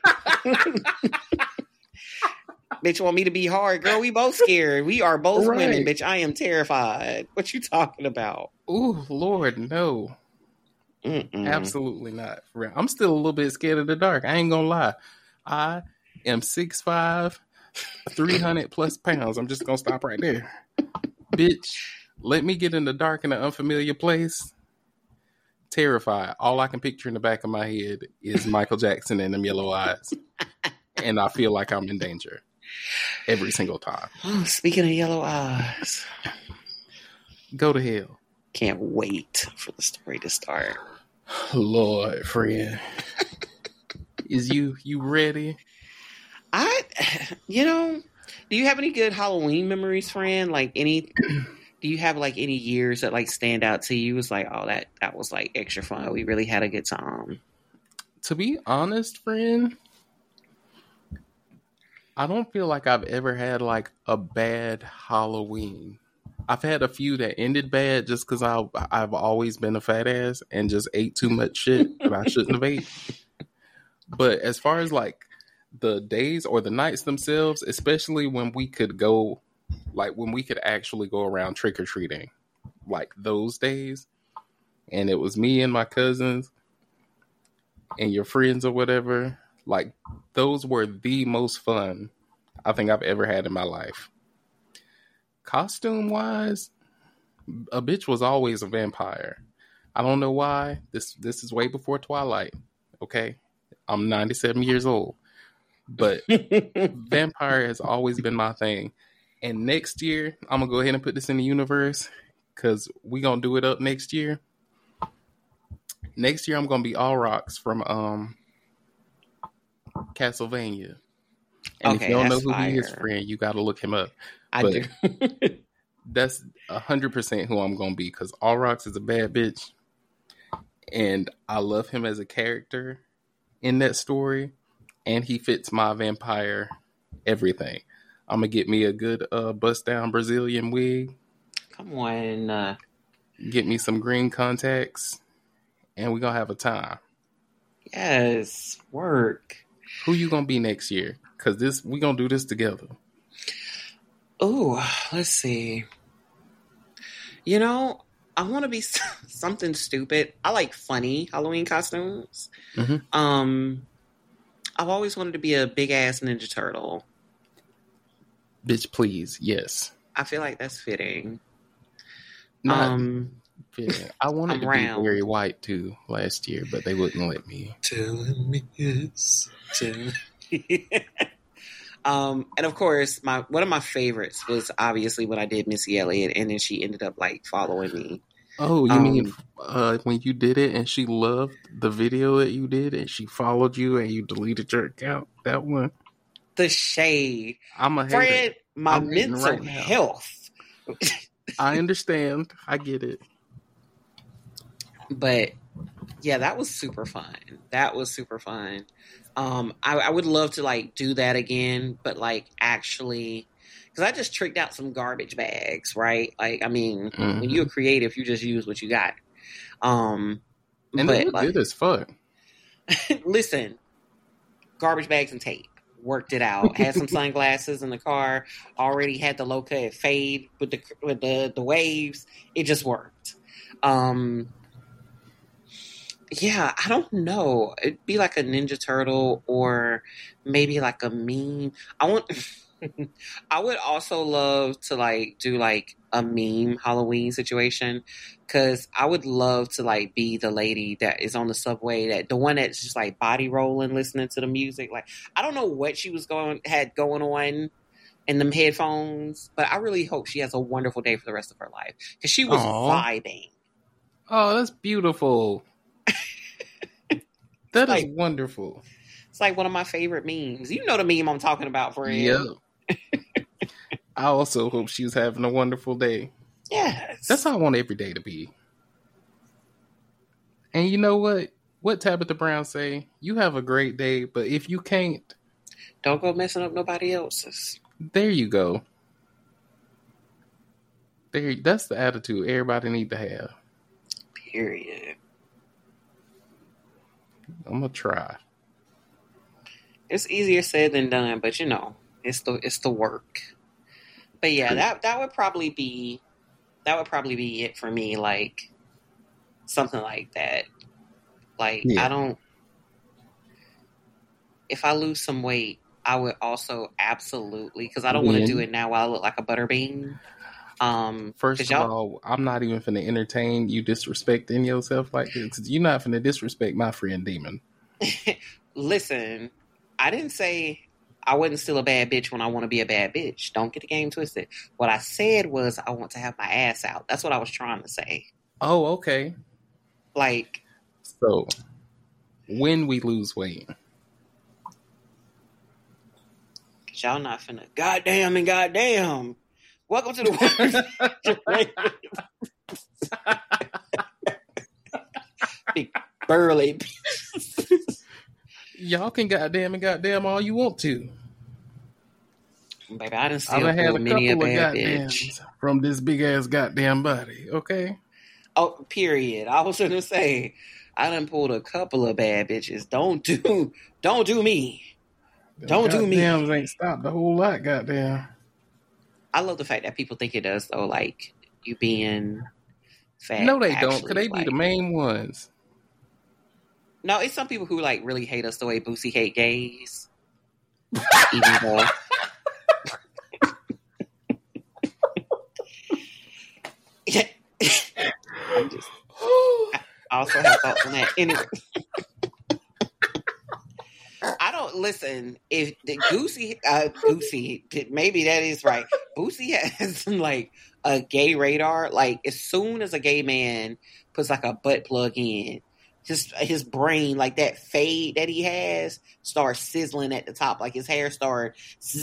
Bitch want me to be hard, girl. We both scared. We are both Right. women, bitch. I am terrified. What you talking about? Ooh, Lord, no. Mm-mm. Absolutely not. For real. I'm still a little bit scared of the dark. I ain't gonna lie. I am six five, three hundred plus pounds. I'm just gonna stop right there. Bitch, let me get in the dark in an unfamiliar place. Terrified. All I can picture in the back of my head is Michael Jackson and them yellow eyes. And I feel like I'm in danger every single time. Oh, speaking of yellow eyes. Go to hell. Can't wait for the story to start. Lord, friend. Is you you ready? I, you know, do you have any good Halloween memories, friend? Like any, do you have like any years that like stand out to you? It's like, oh, that, that was like extra fun. We really had a good time. To be honest, friend, I don't feel like I've ever had like a bad Halloween. I've had a few that ended bad just because I've always been a fat ass and just ate too much shit that I shouldn't have ate. But as far as like the days or the nights themselves, especially when we could go, like when we could actually go around trick-or-treating, like those days, and it was me and my cousins and your friends or whatever, like those were the most fun I think I've ever had in my life. Costume-wise, a bitch was always a vampire. I don't know why. This this is way before Twilight, okay? I'm ninety-seven years old. But vampire has always been my thing. And next year, I'm going to go ahead and put this in the universe because we're going to do it up next year. Next year, I'm going to be Aurochs from um, Castlevania. And Okay, if you don't know that's who fire. he is, friend, you got to look him up. I But do. that's one hundred percent who I'm going to be because Aurochs is a bad bitch. And I love him as a character in that story. And he fits my vampire everything. I'm going to get me a good uh, bust-down Brazilian wig. Come on. Uh, Get me some green contacts. And we're going to have a time. yes, work. Who you going to be next year? Because this we're going to do this together. Oh, let's see. You know, I want to be something stupid. I like funny Halloween costumes. Mm-hmm. Um, I've always wanted to be a big ass Ninja Turtle. Bitch, please. Yes. I feel like that's fitting. Not um, fitting. I wanted I'm to round. be Barry White too last year, but they wouldn't let me. Telling me yes. Telling me. Um, and of course, my one of my favorites was obviously when I did Missy Elliott, and then she ended up like following me. Oh, you Um, mean uh, when you did it and she loved the video that you did and she followed you and you deleted your account? That one? The shade. I'm a hater. Fred, my I'm hating mental right now. health. I understand. I get it. But yeah, that was super fun. That was super fun. Um, I, I would love to like do that again, but like actually, because I just tricked out some garbage bags, right? Like, I mean, Mhm. when you're creative, you just use what you got. Um, And but it looked like, good as fuck. listen, garbage bags and tape. Worked it out. Had some sunglasses in the car. Already had the low cut fade with the with the the waves. It just worked. Um, yeah, I don't know. It'd be like a Ninja Turtle or maybe like a meme. I want. I would also love to like do like a meme Halloween situation because I would love to like be the lady that is on the subway, that the one that's just like body rolling, listening to the music. Like I don't know what she was going had going on in them headphones, but I really hope she has a wonderful day for the rest of her life because she was Aw. vibing. Oh, that's beautiful. That is like- wonderful. It's like one of my favorite memes. You know the meme I'm talking about, friend. Yep. I also hope she's having a wonderful day. Yes. That's how I want every day to be. And you know what? What Tabitha Brown say? You have a great day, but if you can't, Don't go messing up nobody else's. There you go. There, that's the attitude everybody need to have. Period. I'm gonna try. It's easier said than done, but you know, it's the it's the work. But yeah, that that would probably be that would probably be it for me. Like something like that. Like Yeah. I don't. If I lose some weight, I would also absolutely, because I don't want to do it now while I look like a butterbean. Um, First of y'all, all, I'm not even finna entertain you disrespecting yourself like this. You're not finna disrespect my friend Demon. Listen, I didn't say I wasn't still a bad bitch when I want to be a bad bitch. Don't get the game twisted. What I said was I want to have my ass out. That's what I was trying to say. Oh, okay. Like, so when we lose weight, y'all not finna goddamn and goddamn. Welcome to the world. Big burly. Y'all can goddamn and goddamn all you want to. Baby, I done still I've had a many a couple of bad goddams bitch. from this big ass goddamn body, okay? Oh, period. I was gonna say, I done pulled a couple of bad bitches. Don't do, don't do me. Don't do me. Goddams ain't stopped a whole lot, goddamn. I love the fact that people think it does, though, like, you being fat. No, they don't, because actually, they like, be the main ones. No, it's some people who, like, really hate us the way Boosie hate gays. Even though... I'm just... I also have thoughts on that. Anyway... I don't listen. If the Goosey, uh, Goosey, maybe that is right. Boosie has like a gay radar. Like as soon as a gay man puts like a butt plug in, his his brain, like that fade that he has, starts sizzling at the top. Like his hair starts.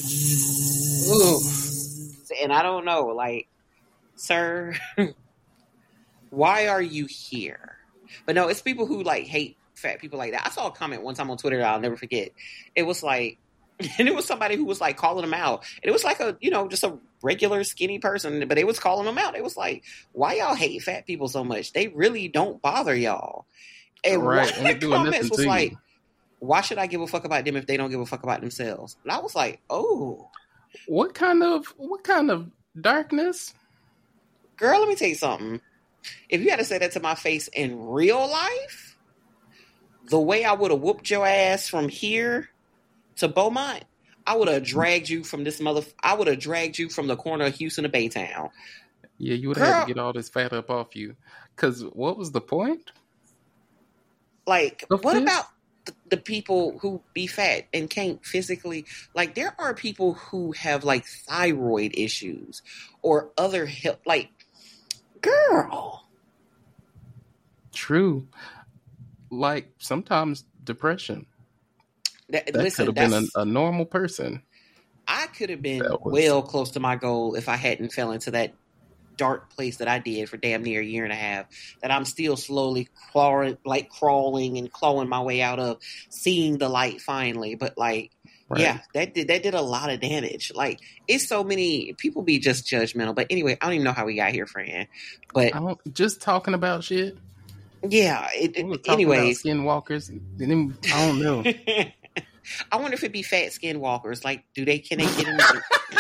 And I don't know, like, sir, why are you here? But no, it's people who like hate fat people like that. I saw a comment one time on Twitter that I'll never forget. It was like, and it was somebody who was like calling them out. And it was like a, you know, just a regular skinny person, but they was calling them out. It was like, why y'all hate fat people so much? They really don't bother y'all. And right. one of the comments was like, why should I give a fuck about them if they don't give a fuck about themselves? And I was like, oh. What kind of, what kind of darkness? Girl, let me tell you something. If you had to say that to my face in real life, the way I would have whooped your ass from here to Beaumont, I would have dragged you from this mother. I would have dragged you from the corner of Houston to Baytown. Yeah, you would have had to get all this fat up off you. Because what was the point? Like, Of what this? about the, the people who be fat and can't physically? Like, there are people who have like thyroid issues or other health. Like, girl, True. Like sometimes depression. that, That listen, could have been that's, a, a normal person. I could have been That was- well close to my goal if I hadn't fell into that dark place that I did for damn near a year and a half. That I'm still slowly crawling, like crawling and clawing my way out of, seeing the light finally. But like, Right. yeah, that did that did a lot of damage. Like, it's so many people be just judgmental. But anyway, I don't even know how we got here, friend. But I don't, just talking about shit. yeah, it, We were it, talking anyways. about skinwalkers. And then, I don't know. I wonder if it be fat skinwalkers. Like, do they can they get in?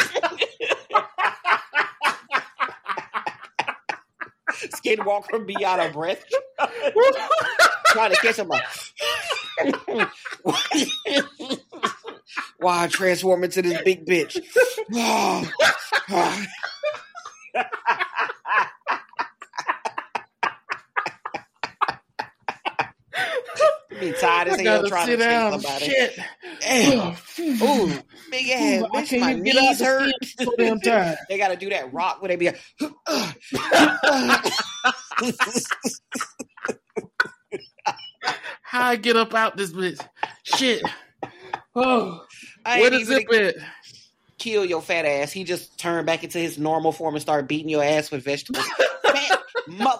Skinwalker be out of breath, trying to catch him. Like, why I transform into this big bitch? Be tired as I hell gotta trying sit to chase down. somebody. Shit. Damn. Ooh, big ass I bitch, can't my even get out knees the hurt. skin. So damn tired. They gotta do that rock where they be like, How I get up out this bitch? Shit. Oh, I where ain't the even zip at? kill your fat ass. He just turned back into his normal form and started beating your ass with vegetables. Fat mother.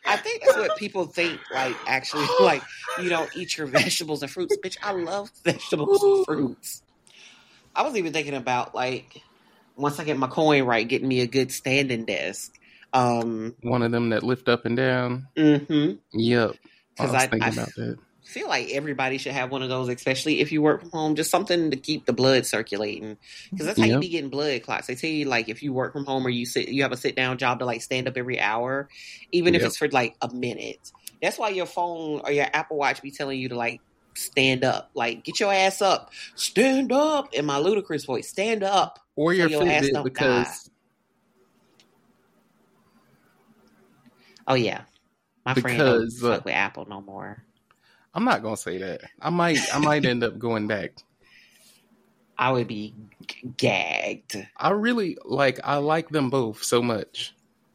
I think that's what people think. Like, actually, like you don't eat your vegetables and fruits, bitch. I love vegetables and fruits. I was even thinking about like once I get my coin right, getting me a good standing desk. Um, One of them that lift up and down. Mm-hmm. Yep. I Because was I, thinking I about that. feel like everybody should have one of those, especially if you work from home. Just something to keep the blood circulating. Because that's how you Yep. be getting blood clots. They tell you like if you work from home or you sit, you have a sit down job to like stand up every hour, even if Yep. it's for like a minute. That's why your phone or your Apple Watch be telling you to like stand up, like get your ass up, stand up. In my ludicrous voice, stand up, Or your, so your ass Fitbit don't because die. Oh yeah, my friend don't because fuck uh, with Apple no more. I'm not gonna say that. I might I might end up going back. I would be g- gagged. I really like I like them both so much.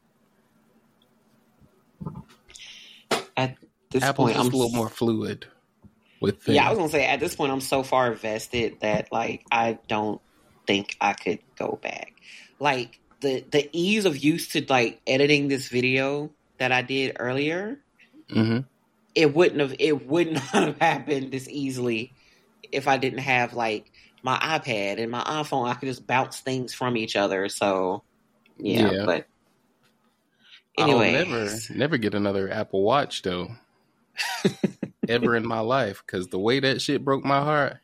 At this Apple's point, just I'm a little more fluid with things. yeah. I was gonna say at this point, I'm so far vested that like I don't think I could go back. Like the the ease of use to like editing this video that I did earlier, Mm-hmm. it wouldn't have it would not have happened this easily if I didn't have like my iPad and my iPhone. I could just bounce things from each other. So yeah, Yeah. but I'll anyway, never never get another Apple Watch though. Ever in my life, because the way that shit broke my heart.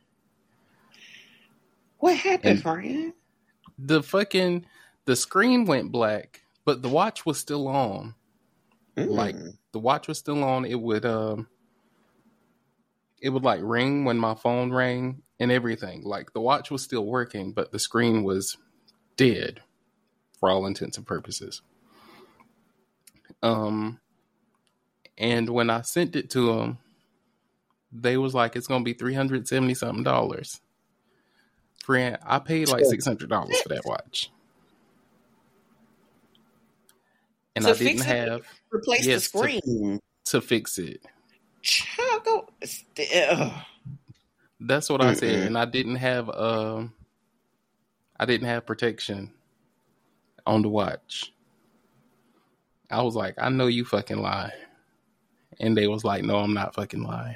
what happened, And friend? the fucking the screen went black, but the watch was still on. Like Mm. the watch was still on. It would um it would like ring when my phone rang and everything. Like the watch was still working, but the screen was dead for all intents and purposes. Um and when I sent it to them, they was like, it's gonna be three hundred seventy something dollars. Friend, I paid like six hundred dollars for that watch. And To I didn't fix it, have replace yes the to, screen. to fix it. Child, go. Ugh. That's what I said. Mm-mm. And I didn't have um I didn't have protection on the watch. I was like, I know you fucking lie. And they was like, no, I'm not fucking lying.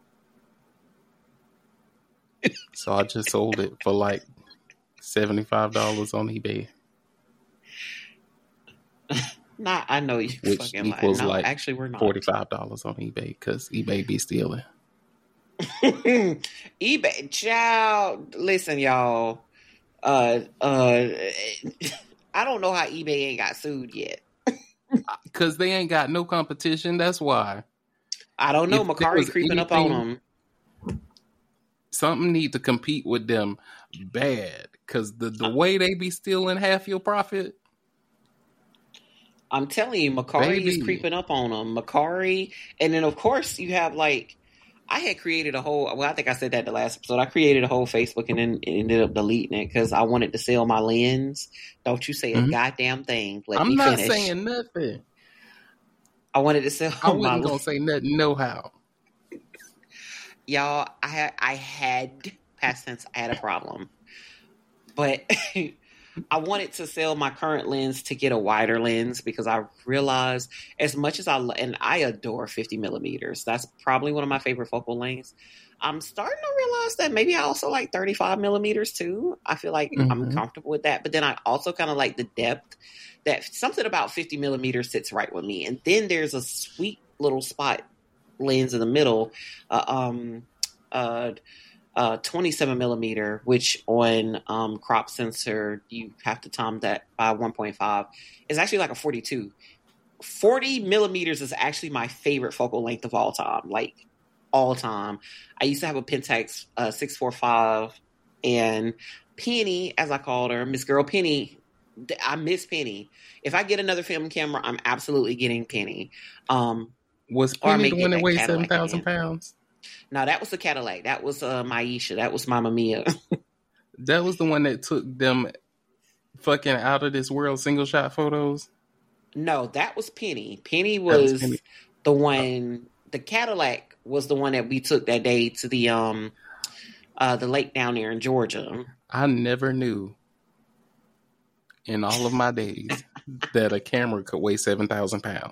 So I just sold it for like seventy-five dollars on eBay. Not, I know you Which fucking lying. equals No, like actually, we're not. forty-five dollars on eBay because eBay be stealing. eBay, child. Listen, y'all. Uh, uh, I don't know how eBay ain't got sued yet. Because they ain't got no competition. That's why. I don't know. If there Macari was creeping up on anything- them. Something need to compete with them bad. Because the, the way they be stealing half your profit. I'm telling you, Macari is Baby. creeping up on them. Macari, and then of course you have like, I had created a whole. Well, I think I said that the last episode. I created a whole Facebook and then ended up deleting it because I wanted to sell my lens. Don't you say a Mhm. goddamn thing. Let I'm me not finish. saying nothing. I wanted to sell I my wasn't going to say nothing no how. y'all. I had I had past tense. I had a problem, but I wanted to sell my current lens to get a wider lens because I realized as much as I lo- and I adore fifty millimeters. That's probably one of my favorite focal lengths. I'm starting to realize that maybe I also like thirty-five millimeters too. I feel like I'm Mhm. comfortable with that, but then I also kind of like the depth. That something about fifty millimeters sits right with me, and then there's a sweet little spot lens in the middle. Uh, um, uh, uh, twenty-seven millimeter, which on um, crop sensor, you have to time that by one point five. It's actually like a forty-two. forty millimeters is actually my favorite focal length of all time, like all time. I used to have a Pentax uh, six forty-five, and Penny, as I called her, Miss Girl Penny, I miss Penny. If I get another film camera, I'm absolutely getting Penny. Um, Was Or I Penny may the get one that that weighed Cadillac seven thousand again. pounds? no, that was the Cadillac. That was uh, Maisha. That was Mama Mia. That was the one that took them fucking out of this world single shot photos? No, that was Penny. Penny That was was Penny. the one. The Cadillac was the one that we took that day to the um uh the lake down there in Georgia. I never knew in all of my days that a camera could weigh seven thousand pounds.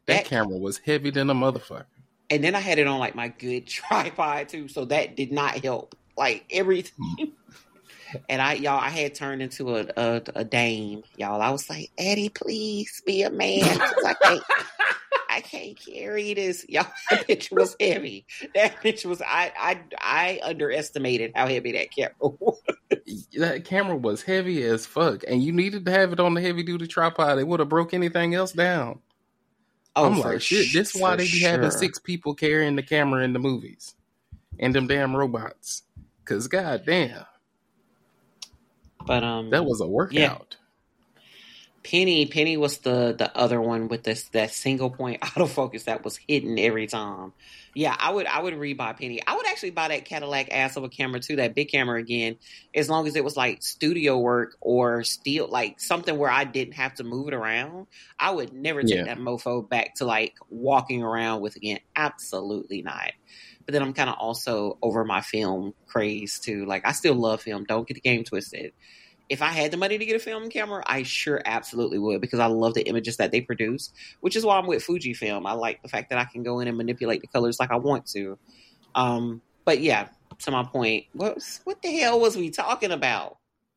That That camera was heavy than a motherfucker. And then I had it on like my good tripod too, so that did not help. Like everything. And I, y'all, I had turned into a, a a dame, y'all. I was like, Eddie, please be a man. 'Cause I can't, I can't carry this. Y'all, that picture was heavy. That picture was. I I I underestimated how heavy that camera was. That camera was heavy as fuck, and you needed to have it on the heavy duty tripod. It would have broke anything else down. Oh, I'm for like, shit. sh- This is why for they be sure. having six people carrying the camera in the movies, and them damn robots. Cause goddamn. But um, that was a workout. Yeah. Penny, Penny was the the other one with this that single point autofocus that was hidden every time. Yeah, I would I would rebuy Penny. I would actually buy that Cadillac ass of a camera too, that big camera again, as long as it was like studio work or still like something where I didn't have to move it around. I would never take Yeah. that mofo back to like walking around with again. Absolutely not. But then I'm kind of also over my film craze too. Like I still love film. Don't get the game twisted. If I had the money to get a film camera, I sure absolutely would, because I love the images that they produce, which is why I'm with Fujifilm. I like the fact that I can go in and manipulate the colors like I want to. Um, but yeah, to my point, what was, what the hell was we talking about?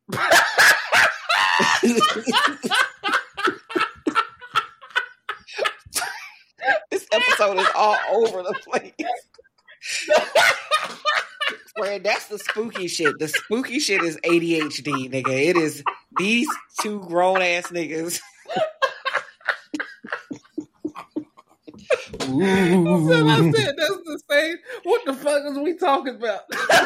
This episode is all over the place. Fred, that's the spooky shit. The spooky shit is A D H D, nigga. It is these two grown ass niggas. Ooh. So I said that's the same. What the fuck is we talking about?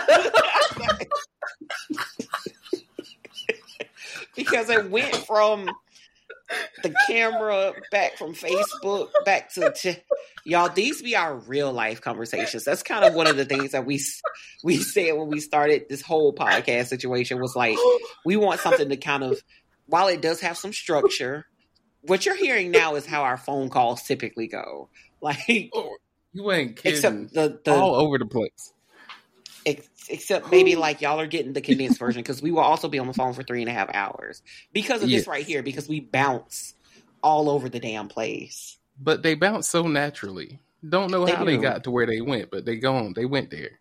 Because it went from the camera back from Facebook back to, to y'all. These be our real life conversations. That's kind of one of the things that we we said when we started this whole podcast situation. Was like, we want something to kind of, while it does have some structure, what you're hearing now is how our phone calls typically go. Like, oh, you ain't kidding. Except the, the all over the place. Ex- except maybe like y'all are getting the condensed version, because we will also be on the phone for three and a half hours because of yes. this right here, because we bounce all over the damn place. But they bounce so naturally. Don't know They how do. they got to where they went, but they gone. They went there.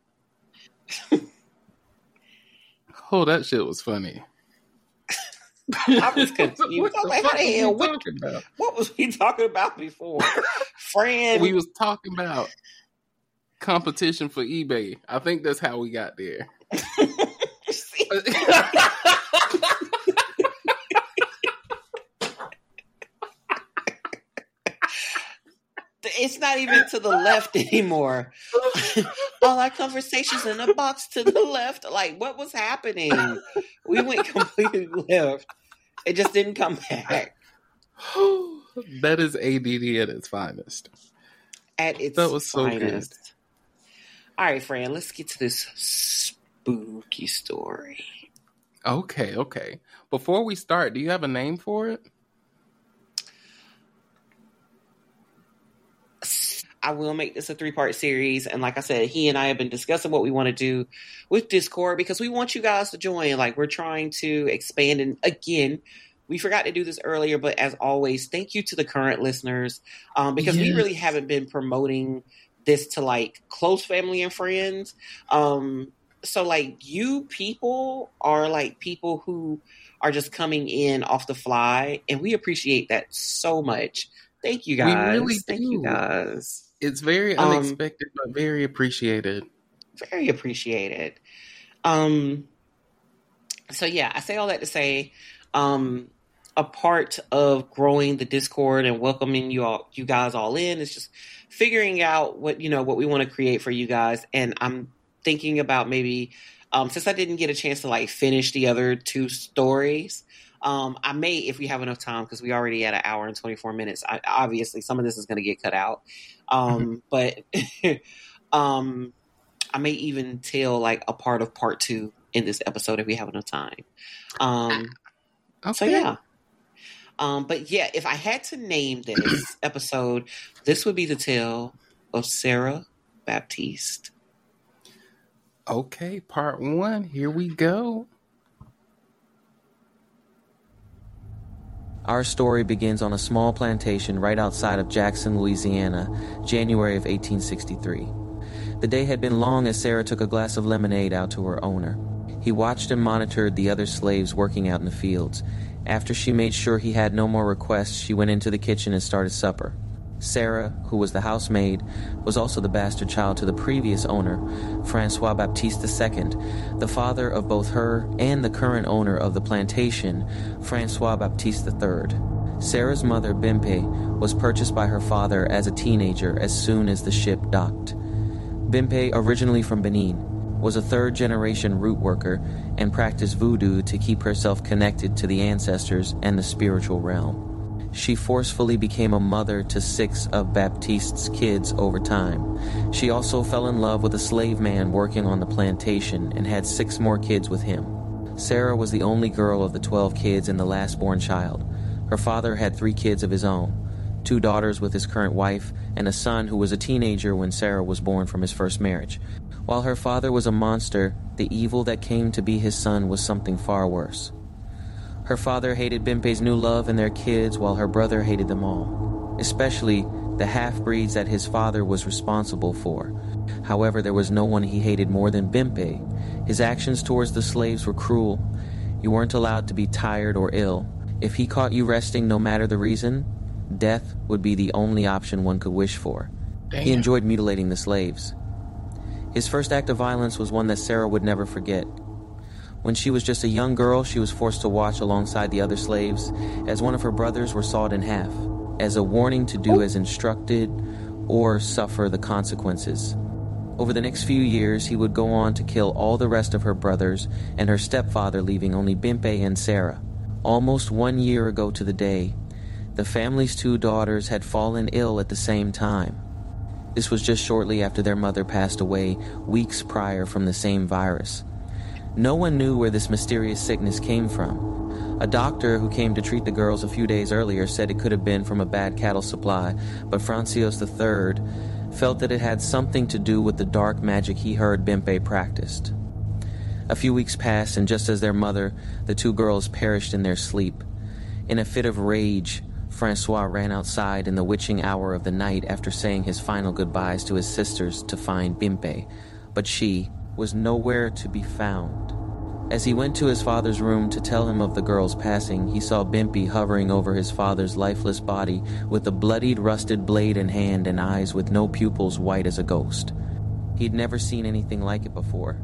Oh, that shit was funny. I was confused. I was like, how the hell? What, talking about? what was we talking about before? Fran. We was talking about competition for eBay. I think that's how we got there. It's not even to the left anymore. All our conversations in a box to the left. Like, what was happening? We went completely left. It just didn't come back. That is A D D at its finest. At its that was so finest. good. All right, Fran, let's get to this spooky story. Okay, okay. Before we start, do you have a name for it? I will make this a three-part series, and like I said, he and I have been discussing what we want to do with Discord, because we want you guys to join. Like, we're trying to expand, and again, we forgot to do this earlier, but as always, thank you to the current listeners, um, because yes. we really haven't been promoting this to like close family and friends. Um, so like you people are like people who are just coming in off the fly, and we appreciate that so much. Thank you guys. We really Thank do. you guys. It's very Um, unexpected, but very appreciated. Very appreciated. Um, so yeah, I say all that to say, um, a part of growing the Discord and welcoming you all, you guys all in, is just figuring out what, you know, what we want to create for you guys. And I'm thinking about maybe, um, since I didn't get a chance to like finish the other two stories, um, I may, if we have enough time, because we already at an hour and twenty-four minutes, I, obviously some of this is going to get cut out. Um, but, um, I may even tell like a part of part two in this episode if we have enough time. Um, okay. So yeah. Um, but yeah, if I had to name this episode, this would be the tale of Sarah Baptiste. Okay, part one. Here we go. Our story begins on a small plantation right outside of Jackson, Louisiana, January of eighteen sixty-three. The day had been long as Sarah took a glass of lemonade out to her owner. He watched and monitored the other slaves working out in the fields. After she made sure he had no more requests, she went into the kitchen and started supper. Sarah, who was the housemaid, was also the bastard child to the previous owner, Francois Baptiste the Second, the father of both her and the current owner of the plantation, Francois Baptiste the Third. Sarah's mother, Bimpe, was purchased by her father as a teenager as soon as the ship docked. Bimpe, originally from Benin, was a third-generation root worker and practiced voodoo to keep herself connected to the ancestors and the spiritual realm. She forcefully became a mother to six of Baptiste's kids over time. She also fell in love with a slave man working on the plantation and had six more kids with him. Sarah was the only girl of the twelve kids and the last-born child. Her father had three kids of his own, two daughters with his current wife, and a son who was a teenager when Sarah was born from his first marriage. While her father was a monster, the evil that came to be his son was something far worse. Her father hated Bimpe's new love and their kids, while her brother hated them all, especially the half-breeds that his father was responsible for. However, there was no one he hated more than Bimpe. His actions towards the slaves were cruel. You weren't allowed to be tired or ill. If he caught you resting, no matter the reason, death would be the only option one could wish for. Damn. He enjoyed mutilating the slaves. His first act of violence was one that Sarah would never forget. When she was just a young girl, she was forced to watch alongside the other slaves as one of her brothers were sawed in half, as a warning to do as instructed or suffer the consequences. Over the next few years, he would go on to kill all the rest of her brothers and her stepfather, leaving only Bimpe and Sarah. Almost one year ago to the day, the family's two daughters had fallen ill at the same time. This was just shortly after their mother passed away, weeks prior, from the same virus. No one knew where this mysterious sickness came from. A doctor who came to treat the girls a few days earlier said it could have been from a bad cattle supply, but Francois the Third felt that it had something to do with the dark magic he heard Bimpe practiced. A few weeks passed, and just as their mother, the two girls perished in their sleep. In a fit of rage, Francois ran outside in the witching hour of the night after saying his final goodbyes to his sisters to find Bimpe, but she was nowhere to be found. As he went to his father's room to tell him of the girl's passing, he saw Bimpe hovering over his father's lifeless body with a bloodied, rusted blade in hand and eyes with no pupils, white as a ghost. He'd never seen anything like it before.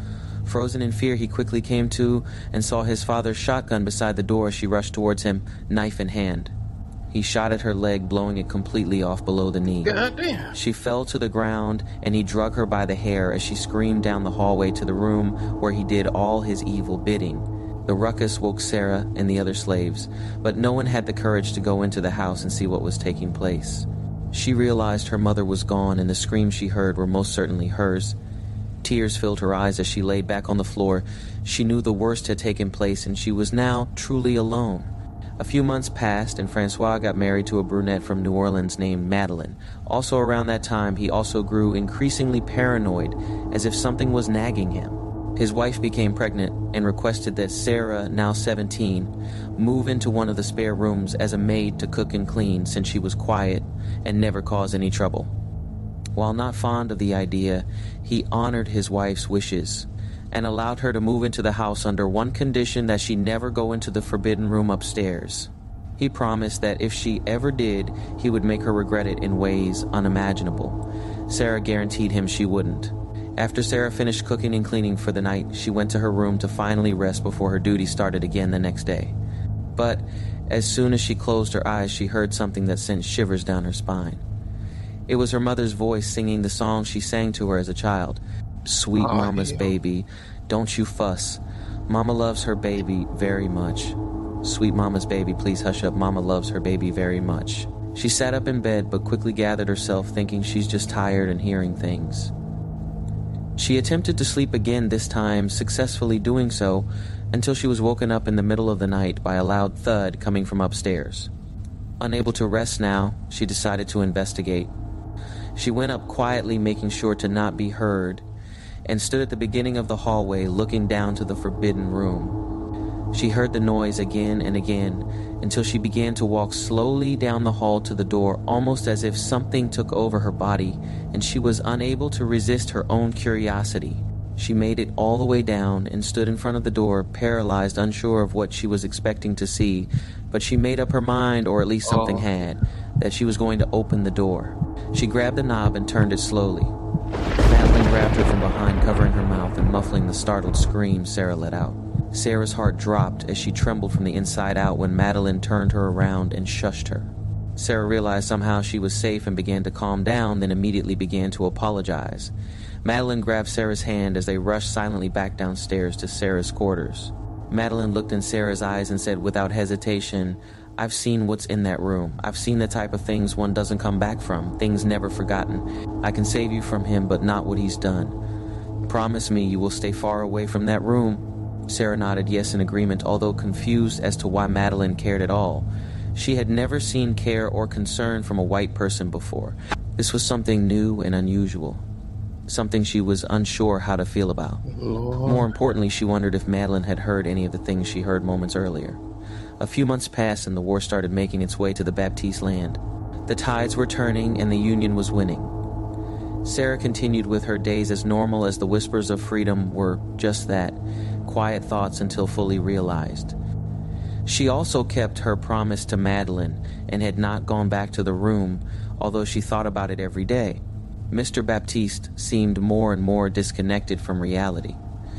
Frozen in fear, he quickly came to and saw his father's shotgun beside the door as she rushed towards him, knife in hand. He shot at her leg, blowing it completely off below the knee. God damn. She fell to the ground, and he drug her by the hair as she screamed down the hallway to the room where he did all his evil bidding. The ruckus woke Sarah and the other slaves, but no one had the courage to go into the house and see what was taking place. She realized her mother was gone, and the screams she heard were most certainly hers. Tears filled her eyes as she laid back on the floor. She knew the worst had taken place, and she was now truly alone. A few months passed, and Francois got married to a brunette from New Orleans named Madeline. Also around that time, he also grew increasingly paranoid, as if something was nagging him. His wife became pregnant and requested that Sarah, now seventeen, move into one of the spare rooms as a maid to cook and clean, since she was quiet and never caused any trouble. While not fond of the idea, he honored his wife's wishes and allowed her to move into the house under one condition: that she never go into the forbidden room upstairs. He promised that if she ever did, he would make her regret it in ways unimaginable. Sarah guaranteed him she wouldn't. After Sarah finished cooking and cleaning for the night, she went to her room to finally rest before her duty started again the next day. But as soon as she closed her eyes, she heard something that sent shivers down her spine. It was her mother's voice singing the song she sang to her as a child. Sweet oh, mama's yeah. baby, don't you fuss. Mama loves her baby very much. Sweet mama's baby, please hush up. Mama loves her baby very much. She sat up in bed, but quickly gathered herself, thinking she's just tired and hearing things. She attempted to sleep again, this time successfully doing so, until she was woken up in the middle of the night by a loud thud coming from upstairs. Unable to rest now, she decided to investigate. She went up quietly, making sure to not be heard, and stood at the beginning of the hallway looking down to the forbidden room. She heard the noise again and again until she began to walk slowly down the hall to the door, almost as if something took over her body and she was unable to resist her own curiosity. She made it all the way down and stood in front of the door, paralyzed, unsure of what she was expecting to see, but she made up her mind, or at least something Oh. had, that she was going to open the door. She grabbed the knob and turned it slowly. Madeline grabbed her from behind, covering her mouth and muffling the startled scream Sarah let out. Sarah's heart dropped as she trembled from the inside out when Madeline turned her around and shushed her. Sarah realized somehow she was safe and began to calm down, then immediately began to apologize. Madeline grabbed Sarah's hand as they rushed silently back downstairs to Sarah's quarters. Madeline looked in Sarah's eyes and said without hesitation, "I've seen what's in that room. I've seen the type of things one doesn't come back from, things never forgotten. I can save you from him, but not what he's done. Promise me you will stay far away from that room." Sarah nodded yes in agreement, although confused as to why Madeline cared at all. She had never seen care or concern from a white person before. This was something new and unusual, something she was unsure how to feel about. Lord. More importantly, she wondered if Madeline had heard any of the things she heard moments earlier. A few months passed and the war started making its way to the Baptiste land. The tides were turning and the Union was winning. Sarah continued with her days as normal as the whispers of freedom were just that, quiet thoughts until fully realized. She also kept her promise to Madeline and had not gone back to the room, although she thought about it every day. Mister Baptiste seemed more and more disconnected from reality.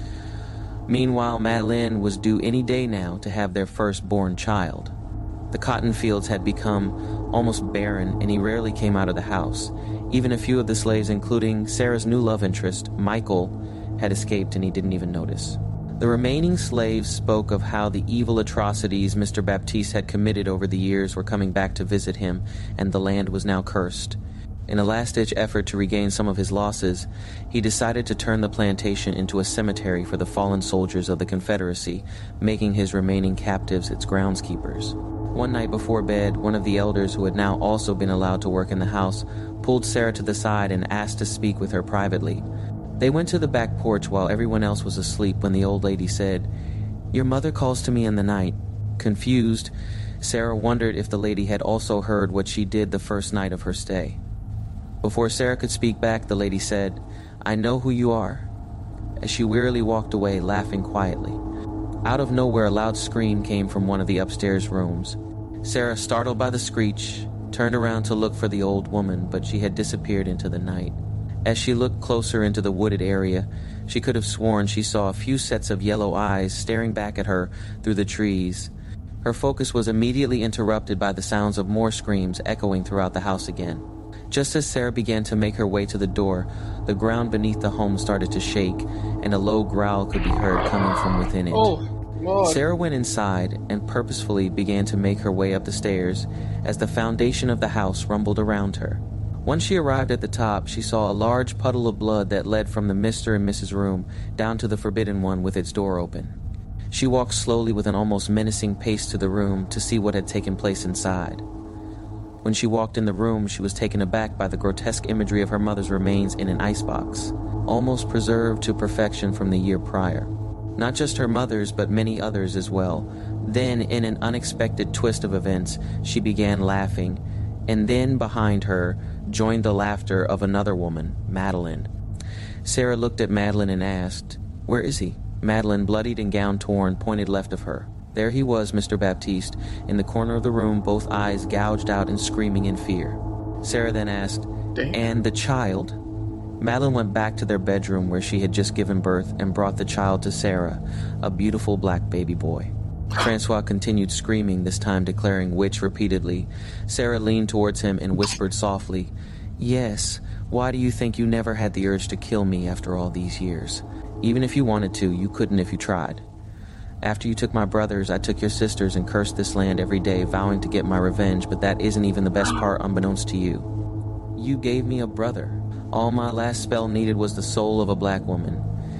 Meanwhile, Madeline was due any day now to have their firstborn child. The cotton fields had become almost barren, and he rarely came out of the house. Even a few of the slaves, including Sarah's new love interest, Michael, had escaped and he didn't even notice. The remaining slaves spoke of how the evil atrocities Mister Baptiste had committed over the years were coming back to visit him, and the land was now cursed. In a last-ditch effort to regain some of his losses, he decided to turn the plantation into a cemetery for the fallen soldiers of the Confederacy, making his remaining captives its groundskeepers. One night before bed, one of the elders, who had now also been allowed to work in the house, pulled Sarah to the side and asked to speak with her privately. They went to the back porch while everyone else was asleep when the old lady said, "Your mother calls to me in the night." Confused, Sarah wondered if the lady had also heard what she did the first night of her stay. Before Sarah could speak back, the lady said, "I know who you are," as she wearily walked away, laughing quietly. Out of nowhere, a loud scream came from one of the upstairs rooms. Sarah, startled by the screech, turned around to look for the old woman, but she had disappeared into the night. As she looked closer into the wooded area, she could have sworn she saw a few sets of yellow eyes staring back at her through the trees. Her focus was immediately interrupted by the sounds of more screams echoing throughout the house again. Just as Sarah began to make her way to the door, the ground beneath the home started to shake, and a low growl could be heard coming from within it. Oh, Lord. Sarah went inside and purposefully began to make her way up the stairs as the foundation of the house rumbled around her. Once she arrived at the top, she saw a large puddle of blood that led from the Mister and Missus room down to the forbidden one with its door open. She walked slowly with an almost menacing pace to the room to see what had taken place inside. When she walked in the room, she was taken aback by the grotesque imagery of her mother's remains in an icebox, almost preserved to perfection from the year prior. Not just her mother's, but many others as well. Then, in an unexpected twist of events, she began laughing, and then, behind her, joined the laughter of another woman, Madeline. Sarah looked at Madeline and asked, "Where is he?" Madeline, bloodied and gown torn, pointed left of her. There he was, Mister Baptiste, in the corner of the room, both eyes gouged out and screaming in fear. Sarah then asked, Damn. "And the child?" Madeline went back to their bedroom where she had just given birth and brought the child to Sarah, a beautiful black baby boy. Francois continued screaming, this time declaring which repeatedly. Sarah leaned towards him and whispered softly, "Yes, why do you think you never had the urge to kill me after all these years? Even if you wanted to, you couldn't if you tried. After you took my brothers, I took your sisters and cursed this land every day, vowing to get my revenge, but that isn't even the best part, unbeknownst to you. You gave me a brother. All my last spell needed was the soul of a black woman.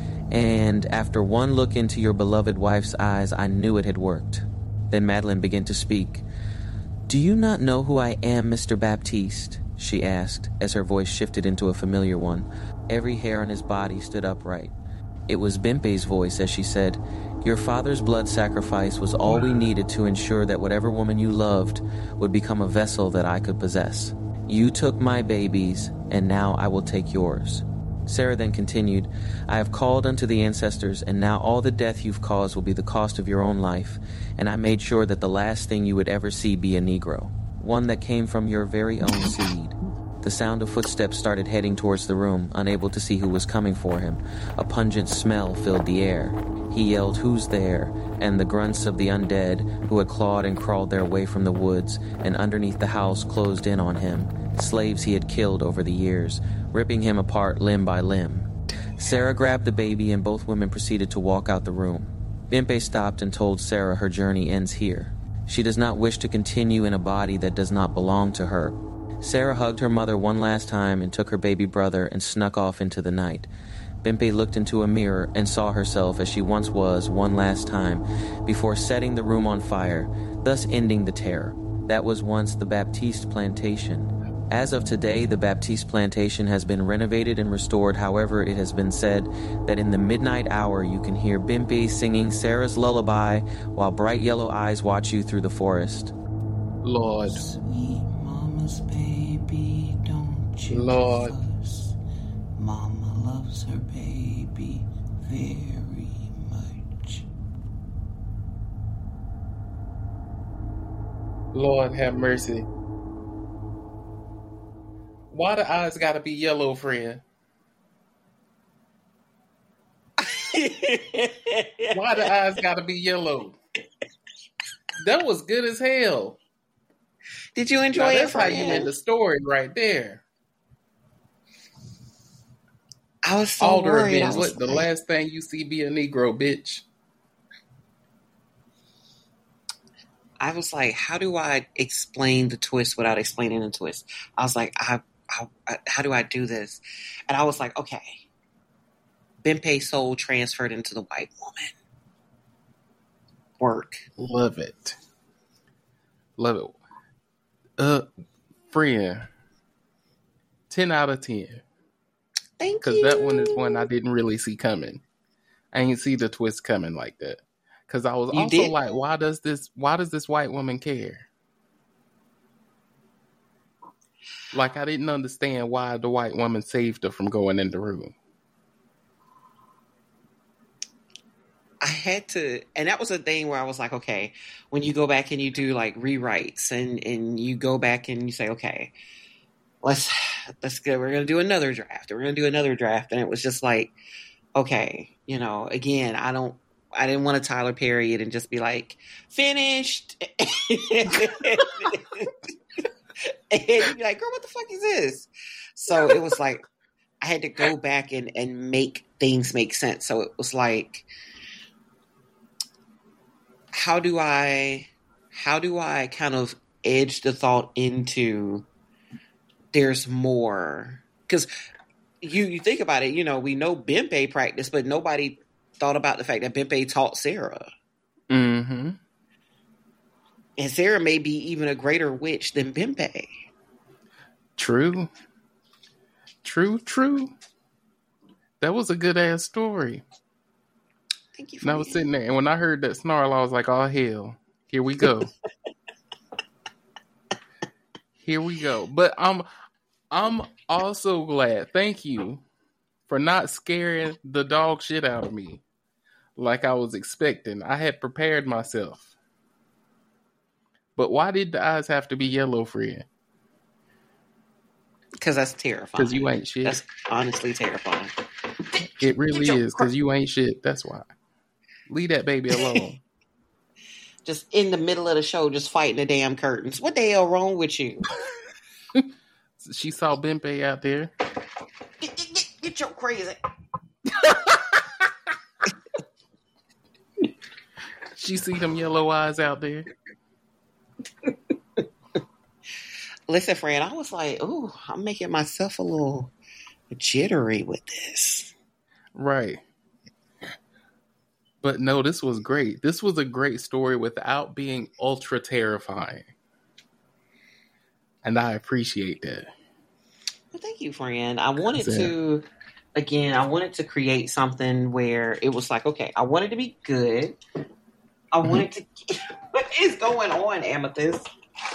And after one look into your beloved wife's eyes, I knew it had worked." Then Madeline began to speak. "Do you not know who I am, Mister Baptiste?" she asked, as her voice shifted into a familiar one. Every hair on his body stood upright. It was Bimpe's voice as she said, Your father's blood sacrifice was all we needed to ensure that whatever woman you loved would become a vessel that I could possess. You took my babies, and now I will take yours. Sarah then continued, I have called unto the ancestors, and now all the death you've caused will be the cost of your own life, and I made sure that the last thing you would ever see be a Negro, one that came from your very own seed. The sound of footsteps started heading towards the room, unable to see who was coming for him. A pungent smell filled the air. He yelled, who's there? And the grunts of the undead, who had clawed and crawled their way from the woods and underneath the house, closed in on him. Slaves he had killed over the years, ripping him apart limb by limb. Sarah grabbed the baby and both women proceeded to walk out the room. Bimpe stopped and told Sarah her journey ends here. She does not wish to continue in a body that does not belong to her. Sarah hugged her mother one last time and took her baby brother and snuck off into the night. Bimpe looked into a mirror and saw herself as she once was one last time before setting the room on fire, thus ending the terror. That was once the Baptiste Plantation. As of today, the Baptiste Plantation has been renovated and restored. However, it has been said that in the midnight hour you can hear Bimpe singing Sarah's lullaby while bright yellow eyes watch you through the forest. Lord. Sweet mama's baby, don't you Lord. fuss. Mama loves her baby very much. Lord have mercy. Why the eyes gotta be yellow, friend? Why the eyes gotta be yellow? That was good as hell. Did you enjoy Now, it? that's how you end the story right there. I was so Alder worried. again, I was what the like, last thing you see be a Negro, bitch. I was like, how do I explain the twist without explaining the twist? I was like, I, I, I how do I do this? And I was like, okay, Bimpe's soul transferred into the white woman. Work. Love it. Love it. Uh, friend, ten out of ten. Thank Because you. that one is one I didn't really see coming. I didn't see the twist coming like that. Because I was You also did? like, why does this? Why does this white woman care? Like, I didn't understand why the white woman saved her from going in the room. I had to, and that was a thing where I was like, okay, when you go back and you do like rewrites and, and you go back and you say, okay, let's, let's go, we're going to do another draft. We're going to do another draft. And it was just like, okay, you know, again, I don't, I didn't want to Tyler Perry it and just be like, finished. And you'd be like, girl, what the fuck is this? So it was like, I had to go back and, and make things make sense. So it was like, how do I, how do I kind of edge the thought into there's more? Because you, you think about it, you know, we know Bimpe practiced, but nobody thought about the fact that Bimpe taught Sarah. Mm-hmm. And Sarah may be even a greater witch than Bimpe. True. True, true. That was a good ass story. Thank you for And I was sitting there, and when I heard that snarl, I was like, oh, hell. Here we go. Here we go. But I'm I'm also glad, thank you, for not scaring the dog shit out of me like I was expecting. I had prepared myself. But why did the eyes have to be yellow, friend? Because that's terrifying. Because you ain't shit. That's honestly terrifying. It really is, because you ain't shit. That's why. Leave that baby alone. Just in the middle of the show, just fighting the damn curtains. What the hell wrong with you? She saw Bimpe out there. Get, get, get, get your crazy. She see them yellow eyes out there. Listen, friend, I was like, ooh, I'm making myself a little jittery with this. Right. But no, this was great. This was a great story without being ultra terrifying. And I appreciate that. Well, thank you, friend. I wanted to again, I wanted to create something where it was like, okay, I wanted to be good. I wanted to. What is going on, Amethyst?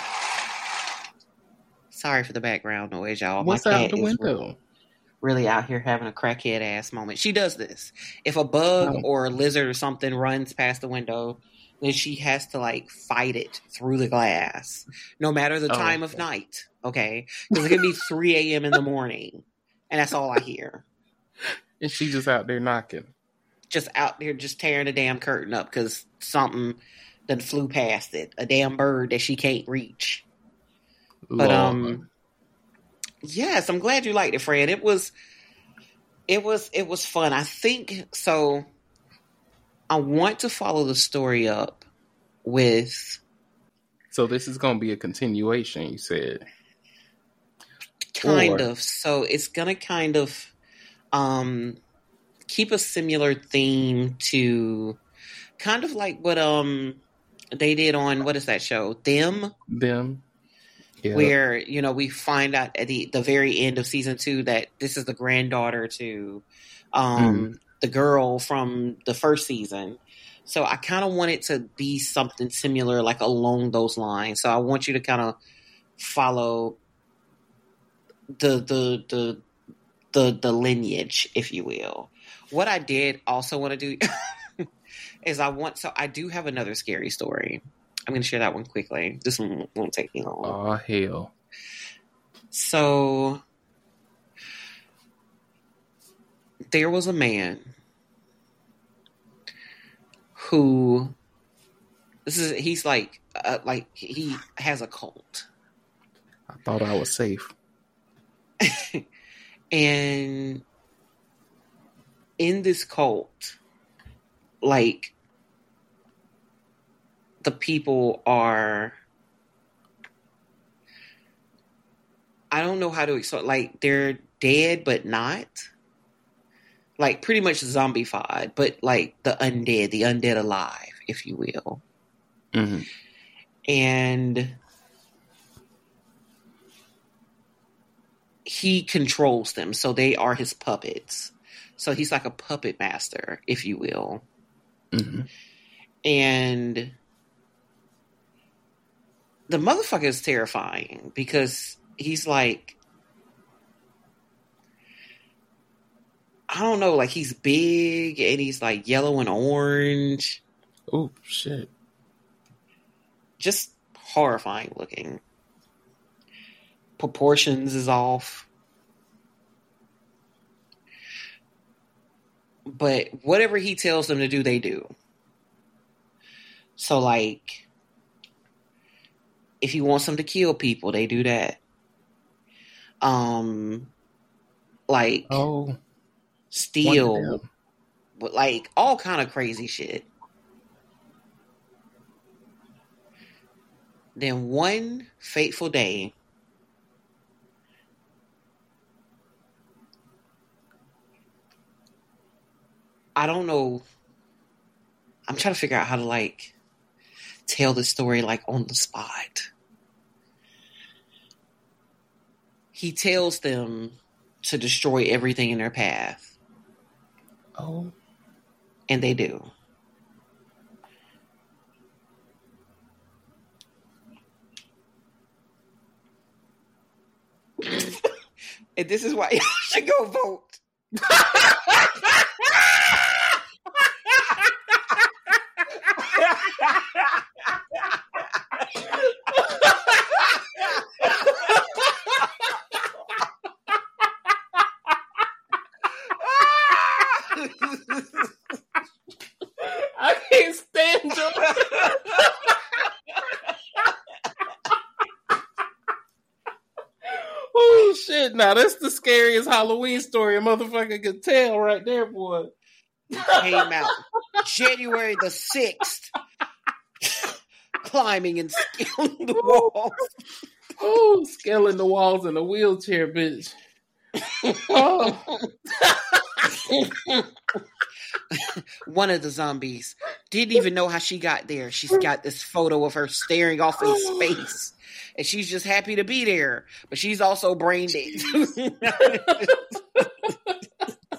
Sorry for the background noise, y'all. What's My out cat the is window? Really, really out here having a crackhead ass moment. She does this. If a bug Oh. or a lizard or something runs past the window, then she has to like fight it through the glass, no matter the Oh, time of okay. night. Okay, because it can be three a.m. in the morning, and that's all I hear. And she just out there knocking. Just out there, just tearing the damn curtain up because something done flew past it. A damn bird that she can't reach. But Lord. um, yes, I'm glad you liked it, Fred. It was, it was, it was fun. I think so. I want to follow the story up with. So this is going to be a continuation, you said. Kind Or- of. So it's gonna kind of um keep a similar theme to kind of like what um they did on what is that show? Them, Them. Yeah. where, you know, we find out at the the very end of season two that this is the granddaughter to um the girl from the first season. So I kind of want it to be something similar, like along those lines. So I want you to kind of follow the the the the the lineage, if you will. What I did also want to do is I want so I do have another scary story. I'm going to share that one quickly. This one won't take me long. Oh, hell. So there was a man who this is he's like uh, like he has a cult. I thought I was safe. And in this cult, like, the people are, I don't know how to explain, like, they're dead but not. Like, pretty much zombified, but like the undead, the undead alive, if you will. Mm-hmm. And he controls them, so they are his puppets. So he's like a puppet master, if you will. Mm-hmm. And the motherfucker is terrifying because he's like, I don't know, like he's big and he's like yellow and orange. Oh, shit. Just horrifying looking. Proportions is off. But whatever he tells them to do, they do. So, like, if he wants them to kill people, they do that. Um, like, Oh. steal, but like all kind of crazy shit. Then one fateful day, I don't know. I'm trying to figure out how to like tell the story like on the spot. He tells them to destroy everything in their path. Oh. And they do. And this is why you should go vote. I can't stand you. Oh, shit. Now, that's the scariest Halloween story a motherfucker could tell right there, boy. Came out January the sixth, climbing and scaling the walls. Oh, scaling the walls in a wheelchair, bitch. Oh. One of the zombies didn't even know how she got there. She's got this photo of her staring off in space, and she's just happy to be there. But she's also brain dead.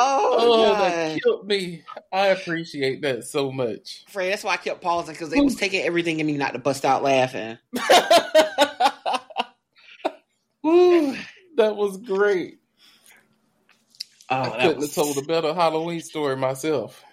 Oh, Oh, God. that killed me. I appreciate that so much. Fred, that's why I kept pausing, because they was taking everything in me not to bust out laughing. Woo. That was great. Oh, I that couldn't was... have told a better Halloween story myself.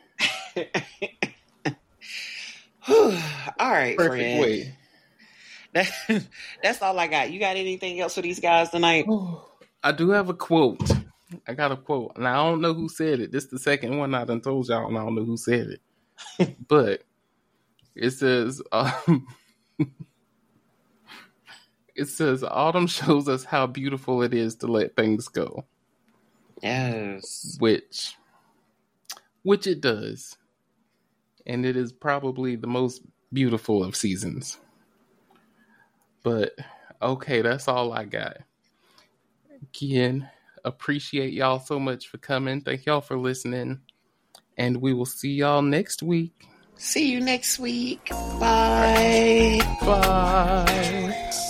All right, Perfect Fred. way. That, that's all I got. You got anything else for these guys tonight? I do have a quote. I got a quote. Now, I don't know who said it. This is the second one I done told y'all, and I don't know who said it. But it says, um, it says, autumn shows us how beautiful it is to let things go. Yes. Which, which it does. And it is probably the most beautiful of seasons. But, okay, that's all I got. Again, appreciate y'all so much for coming. Thank y'all for listening. And we will see y'all next week. See you next week. Bye. Bye.